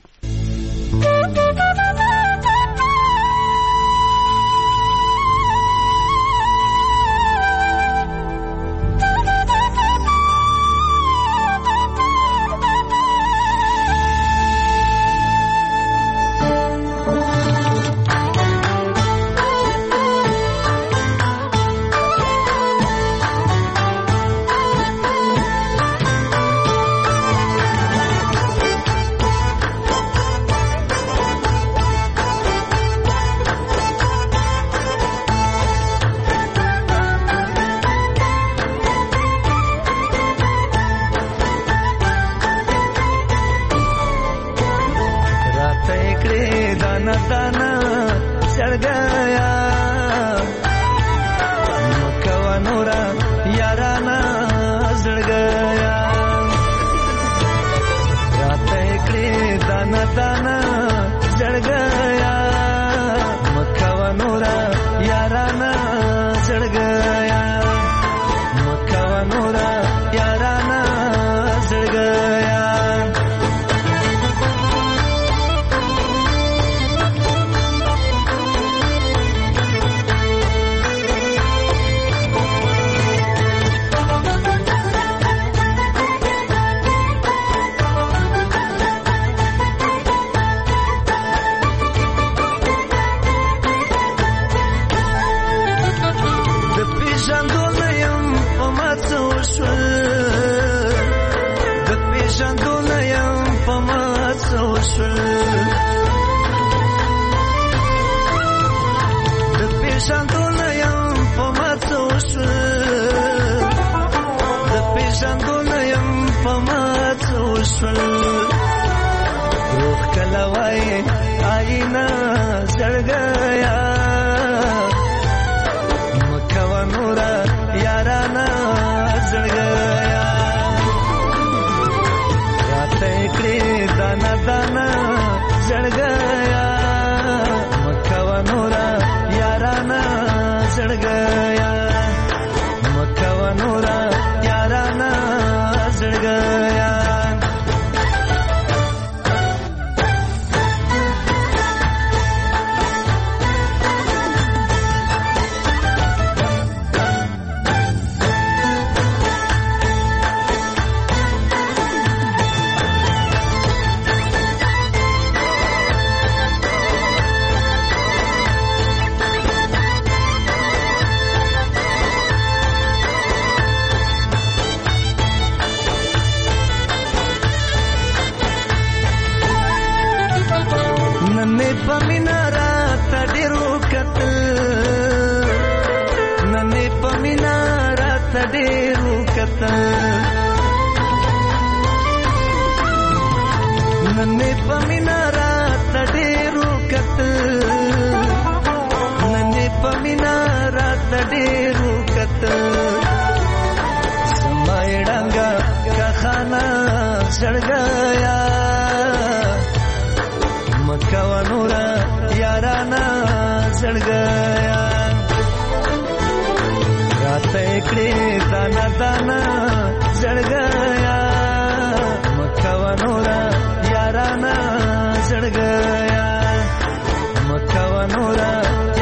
Makawanura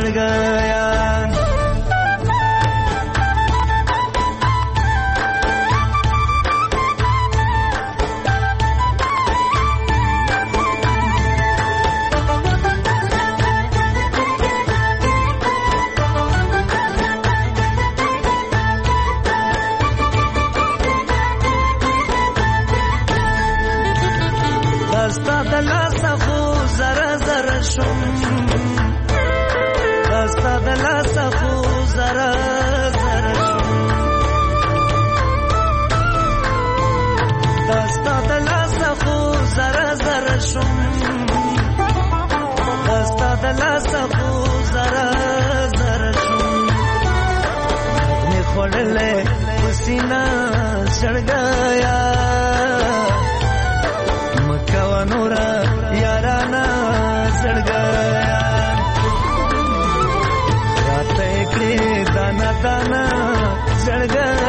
زړګیا سینا سړګیا مکو نور یارانا سړګیا راته کړي دانا دانا سړګیا